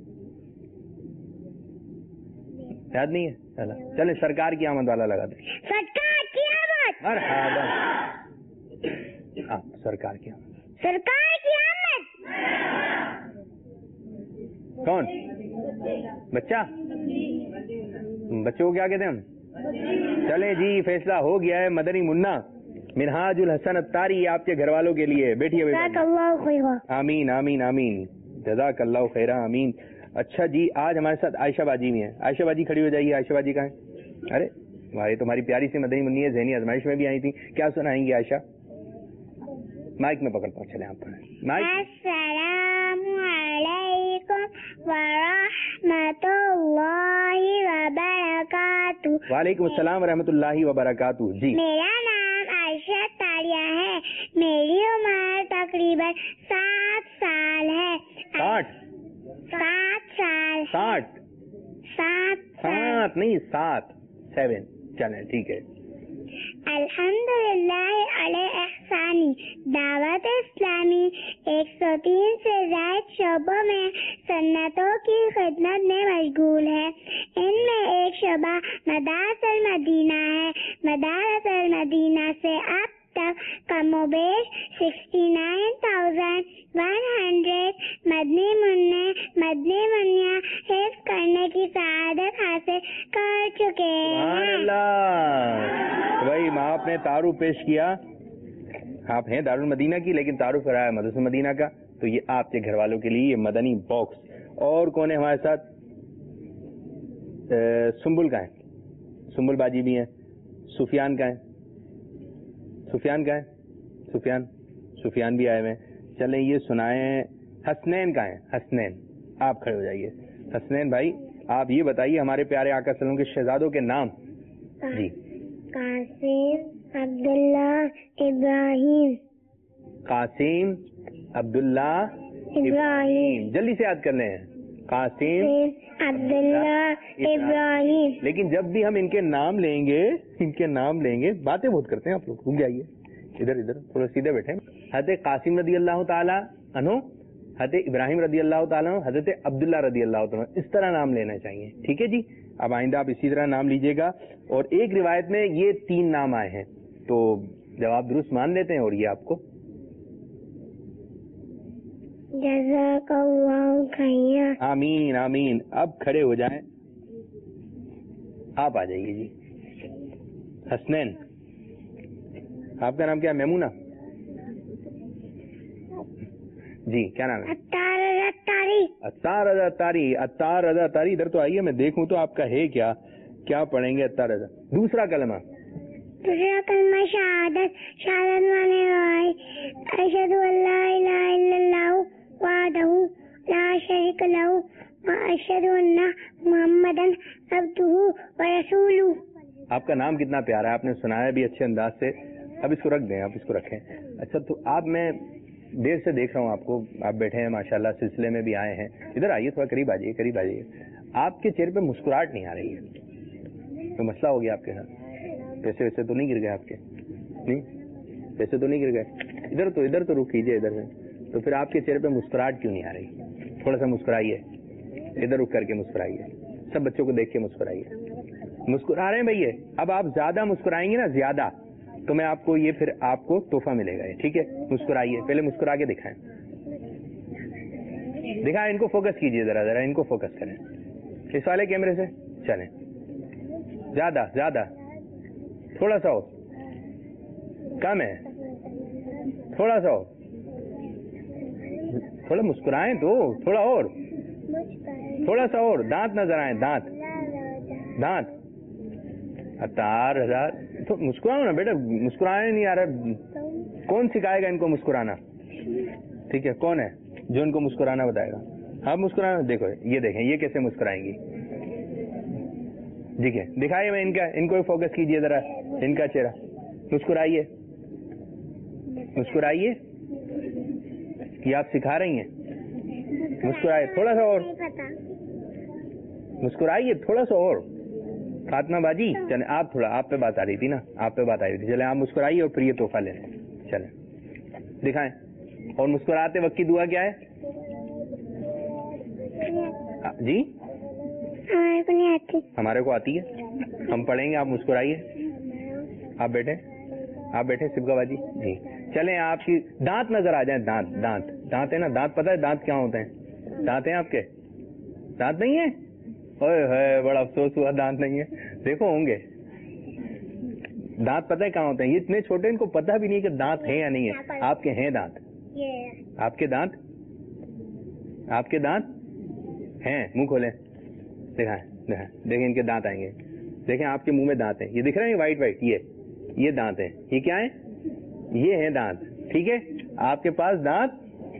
याद नहीं है? चलो चले, सरकार की आमद वाला लगा दे। सरकार की आमद। मरहबा। हाँ, सरकार की आमद। सरकार की आमद। कौन बच्चा? बच्चों को क्या कहते हैं हम? चले जी, फैसला हो गया है। मदनी मुन्ना मिनहाजुल हसन अत्तारी आपके घर वालों के लिए। बैठिए बैठिए। आमीन आमीन आमीन, जज़ाकल्लाहु खैरा, आमीन। अच्छा जी, आज हमारे साथ आयशा बाजी भी है। आयशा बाजी खड़ी हो जाइए। आयशा बाजी कहाँ है? अरे भाई, तुम्हारी प्यारी सी मदनी मुन्नी है, ज़हनी आजमाइश में भी आई थी। क्या सुनाएंगी आयशा? माइक में पकड़ता हूँ, चले आप माइक। अस्सलामु अलैकुम व रहमतुल्लाहि व बरकातुहू। वालेकुम अस्सलाम व रहमतुल्लाहि व बरकातुहू जी। मेरा नाम आयशा तारिया है। मेरी उम्र तकरीबन सात साल है। साठ? सात साल। साठ? सात सात नहीं, सात, सेवन। चले ठीक है। अल्हम्दुलिल्लाह अले एहसानी, दावत इस्लामी ایک سو تین سے زائد شعبوں میں سنتوں کی خدمت میں مشغول ہے. ان میں ایک شعبہ مدارس المدینہ ہے. مدارس المدینہ سے اب تک کم و بیش sixty nine thousand one hundred مدنی منع مدنی منیا حفظ کرنے کی سعادت حاصل کر چکے سبحان ہیں. اللہ. بھائی آپ نے تعارف پیش کیا, آپ ہیں دارالمدینہ کی لیکن تعارف کرایا مدرسہ مدینہ کا, تو یہ آپ کے گھر والوں کے لیے یہ مدنی باکس. اور کون ہے ہمارے ساتھ؟ سنبل کا ہے, سنبل باجی بھی ہیں. سفیان کا ہے, سفیان کا ہے, سفیان سفیان بھی آئے ہوئے ہیں. چلیں یہ سنائیں. حسنین کا ہے, حسنین آپ کھڑے ہو جائیے. حسنین بھائی آپ یہ بتائیے ہمارے پیارے آقا صلی اللہ علیہ وسلم کے شہزادوں کے نام. جی. قاسم عبداللہ ابراہیم. قاسم عبداللہ ابراہیم, جلدی سے یاد کر لیں. قاسم عبداللہ ابراہیم. لیکن جب بھی ہم ان کے نام لیں گے ان کے نام لیں گے باتیں بہت کرتے ہیں آپ لوگ, رک جائیے ادھر ادھر تھوڑا سیدھے بیٹھے. حضرت قاسم رضی اللہ تعالیٰ عنہ, حضرت ابراہیم رضی اللہ تعالیٰ عنہ, حضرت عبداللہ رضی اللہ تعالیٰ عنہ, اس طرح نام لینا چاہیے. ٹھیک ہے جی. اب آئندہ آپ اسی طرح نام لیجئے گا. اور ایک روایت میں یہ تین نام آئے ہیں تو جواب درست مان لیتے ہیں اور یہ آپ کو. جزاک اللہ خیر. آمین آمین. اب کھڑے ہو جائیں, آپ آ جائیے جی. حسنین آپ کا نام کیا ہے؟ میمونہ جی. کیا نام ہے؟ اتار رضا تاری. اتار رضا تاری. اتار رضا تاری ادھر تو آئیے, میں دیکھوں تو آپ کا ہے کیا. کیا پڑھیں گے؟ اتار رضا. دوسرا کلمہ. دوسرا کلمہ شہادت. شہادت مانے وائی اشہد ان لا الہ الا اللہ وحدہ لا شریک لہ واشہد ان محمدا عبدہ ورسولہ. آپ کا نام کتنا پیارا ہے, آپ نے سنایا بھی اچھے انداز سے. اب اس کو رکھ دیں, آپ اس کو رکھیں. اچھا تو آپ, میں دیر سے دیکھ رہا ہوں آپ کو, آپ بیٹھے ہیں ماشاءاللہ, سلسلے میں بھی آئے ہیں. ادھر آئیے, تھوڑا قریب آ جائیے, قریب آ جائیے. آپ کے چہرے پہ مسکراہٹ نہیں آ رہی ہے, تو مسئلہ ہو گیا آپ کے ساتھ. پیسے ویسے تو نہیں گر گئے آپ کے؟ نہیں پیسے تو نہیں گر گئے. ادھر تو ادھر تو رک کیجیے ادھر سے. تو پھر آپ کے چہرے پہ مسکراہٹ کیوں نہیں آ رہی؟ تھوڑا سا مسکرائیے, ادھر رک کر کے مسکرائیے. سب بچوں کو دیکھ کے مسکرائیے. مسکرا رہے ہیں بھیا. اب آپ زیادہ مسکرائیں گے نا, زیادہ, تو میں آپ کو یہ پھر آپ کو تحفہ ملے گا. ٹھیک ہے, مسکرائیے. پہلے مسکرا کے دکھائیں, دکھائیں. ان کو فوکس کیجیے ذرا ذرا, ان کو فوکس کریں اس والے کیمرے سے. چلیں زیادہ زیادہ, تھوڑا سا ہو, کم ہے, تھوڑا سا ہو, تھوڑا مسکرائیں تو, تھوڑا اور, تھوڑا سا اور. دانت نظر آئیں, دانت دانت. اتار ہزار تو مسکراؤ نا بیٹا, مسکرانے نہیں آ رہا. کون سکھائے گا ان کو مسکرانا؟ ٹھیک ہے, کون ہے جو ان کو مسکرانا بتائے گا؟ آپ مسکرانا. دیکھو یہ دیکھیں, یہ کیسے مسکرائیں گی. ٹھیک ہے, دکھائیے. میں ان کا, ان کو فوکس کیجئے ذرا, ان کا چہرہ. مسکرائیے, مسکرائیے. یہ آپ سکھا رہی ہیں, مسکرائیے تھوڑا سا اور, مسکرائیے تھوڑا سا اور. فاطمہ باجی چلیں, آپ تھوڑا, آپ پہ بات آ رہی تھی نا, آپ پہ بات آ رہی تھی. چلیں آپ مسکرائیے اور پھر یہ تحفہ لیں. چلیں دکھائیں. اور مسکراتے وقت کی دعا کیا ہے جی؟ ہمارے کو نہیں آتی. ہمارے کو آتی ہے, ہم پڑھیں گے. آپ مسکرائیے. آپ بیٹھے, آپ بیٹھے سبکا باجی جی. چلیں آپ کی دانت نظر آ جائیں. دانت دانت دانت ہے نا, دانت پتہ ہے دانت کیا ہوتے ہیں؟ دانت ہیں آپ کے؟ دانت نہیں ہے؟ اوئے ہوئے, بڑا افسوس ہوا دانت نہیں ہے. دیکھو ہوں گے. دانت پتہ ہے کہاں ہوتے ہیں؟ یہ اتنے چھوٹے, ان کو پتہ بھی نہیں کہ دانت ہیں یا نہیں ہے. آپ کے ہیں دانت؟ آپ کے دانت, آپ کے دانت ہیں؟ منہ کھولیں, دکھائیں دکھائیں. دیکھیں ان کے دانت آئیں گے. دیکھیں آپ کے منہ میں دانت ہیں, یہ دکھ رہے ہیں وائٹ وائٹ, یہ یہ دانت ہیں. یہ کیا ہیں؟ یہ ہیں دانت. ٹھیک ہے, آپ کے پاس دانت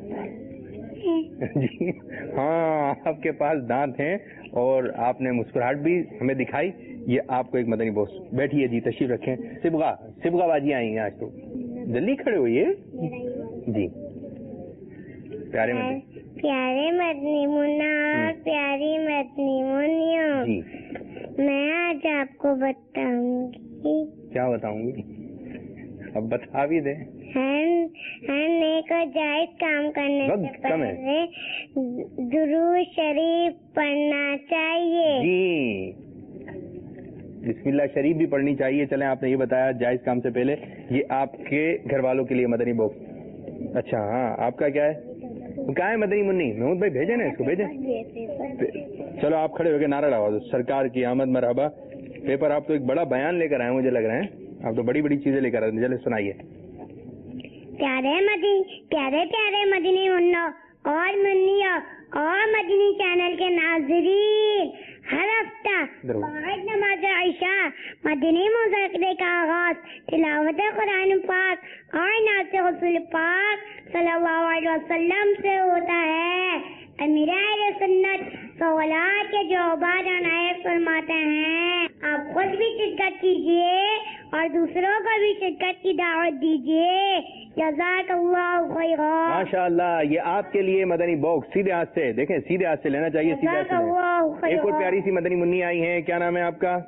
جی ہاں, آپ کے پاس دانت ہیں. اور آپ نے مسکراہٹ بھی ہمیں دکھائی. یہ آپ کو ایک مدنی بوس. بیٹھیے جی, تشریف رکھیں. سبغا سبغا باجی آئی ہیں آج, تو جلدی کھڑے ہوئیے جی. پیارے مدنی, پیارے مدنی منا, پیاری مدنی منیا جی, میں آج آپ کو بتاؤں گی. کیا بتاؤں گی؟ اب بتا بھی دیں. ہم ہم ایک اور جائز کام کرنے سے وقت کم ہے۔ پہلے درود شریف پڑھنا چاہیے۔ جی بسم اللہ شریف بھی پڑھنی چاہیے۔ چلیں آپ نے یہ بتایا جائز کام سے پہلے، یہ آپ کے گھر والوں کے لیے مدنی باکس۔ اچھا ہاں آپ کا کیا ہے؟ کہاں ہے مدنی منی؟ محمود بھائی بھیجیں نا اس کو، بھیجیں۔ چلو آپ کھڑے ہو کے نعرہ لگا دو، سرکار کی آمد مرحبا۔ پیپر آپ تو ایک بڑا بیان لے کر آئے مجھے لگ رہے ہیں، آپ تو بڑی بڑی چیزیں لے کر آئے، چلے سنائیے۔ پیارے مدنی پیارے پیارے مدنی منو اور منیا اور مدنی چینل کے ناظرین، ہر ہفتہ بعد نماز عشاء مدنی مذاکرے کا آغاز تلاوت قرآن پاک اور نعت رسول پاک صلی اللہ علیہ وسلم سے ہوتا ہے۔ امیر اہل سنت سوالات کے جوابات عنایت فرماتے ہیں۔ آپ خود بھی شرکت کیجیے اور دوسروں کو بھی شرکت کی دعوت دیجیے۔ جزاک اللہ خیرا۔ ماشاء اللہ، یہ آپ کے لیے مدنی باکس سیدھے ہاتھ سے، دیکھیں سیدھے ہاتھ سے لینا چاہیے، سیدھے ہاتھ سے لینا۔ ایک اور پیاری سی مدنی منی آئی ہیں، کیا نام ہے آپ کا؟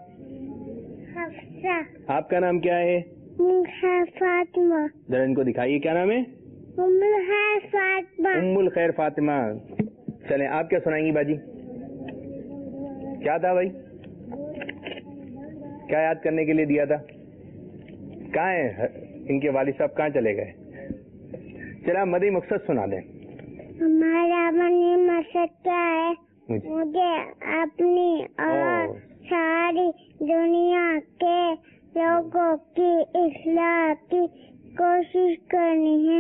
آپ کا نام کیا ہے؟ فاطمہ۔ ذرا ان کو دکھائیے، کیا نام ہے؟ ام الخیر فاطمہ۔ ام الخیر فاطمہ۔ چلیں آپ کیا سنائیں گی باجی؟ کیا تھا بھائی؟ کیا یاد کرنے کے لیے دیا تھا؟ کہاں ہے ان کے والد صاحب؟ کہاں چلے گئے؟ چلے آپ مدنی مقصد سنا دیں۔ ہمارا مدنی مقصد کیا ہے؟ مجھے اپنی اور ساری دنیا کے لوگوں کی اصلاح کی کوشش کرنی ہے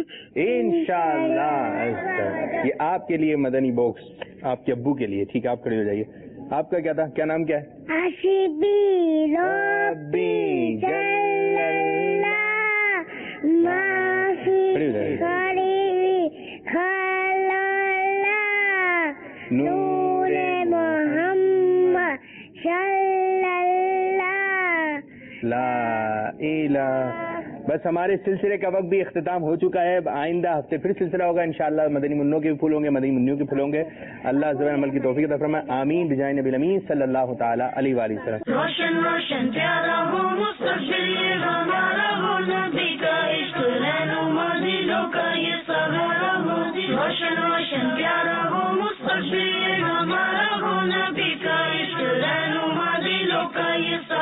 انشاءاللہ۔ یہ آپ کے لیے مدنی باکس، آپ کے ابو کے لیے، ٹھیک ہے آپ کھڑے ہو جائیے۔ آپ کا کیا تھا؟ کیا نام کیا ہے؟ حسبی ربی جل اللہ ما فی قریبی خل اللہ نور محمد صلی اللہ۔ لا الہ۔ بس ہمارے سلسلے کا وقت بھی اختتام ہو چکا ہے، آئندہ ہفتے پھر سلسلہ ہوگا انشاءاللہ، مدنی منوں کے بھی پھول ہوں گے، مدنی منوں کے پھول ہوں گے۔ اللہ زبان عمل کی توفیق عطا فرمائے، آمین بجائے نبی الامین صلی اللہ تعالی علیہ وآلہ وسلم۔ روشن روشن پیارا ہو مستقبل یہ ہمارا ہو، نبی کا عشق رہنما دلوں کا یہ سہارا ہو۔ روشن روشن پیارا ہو مستقبل یہ ہمارا ہو، نبی کا عشق رہنما دلوں کا یہ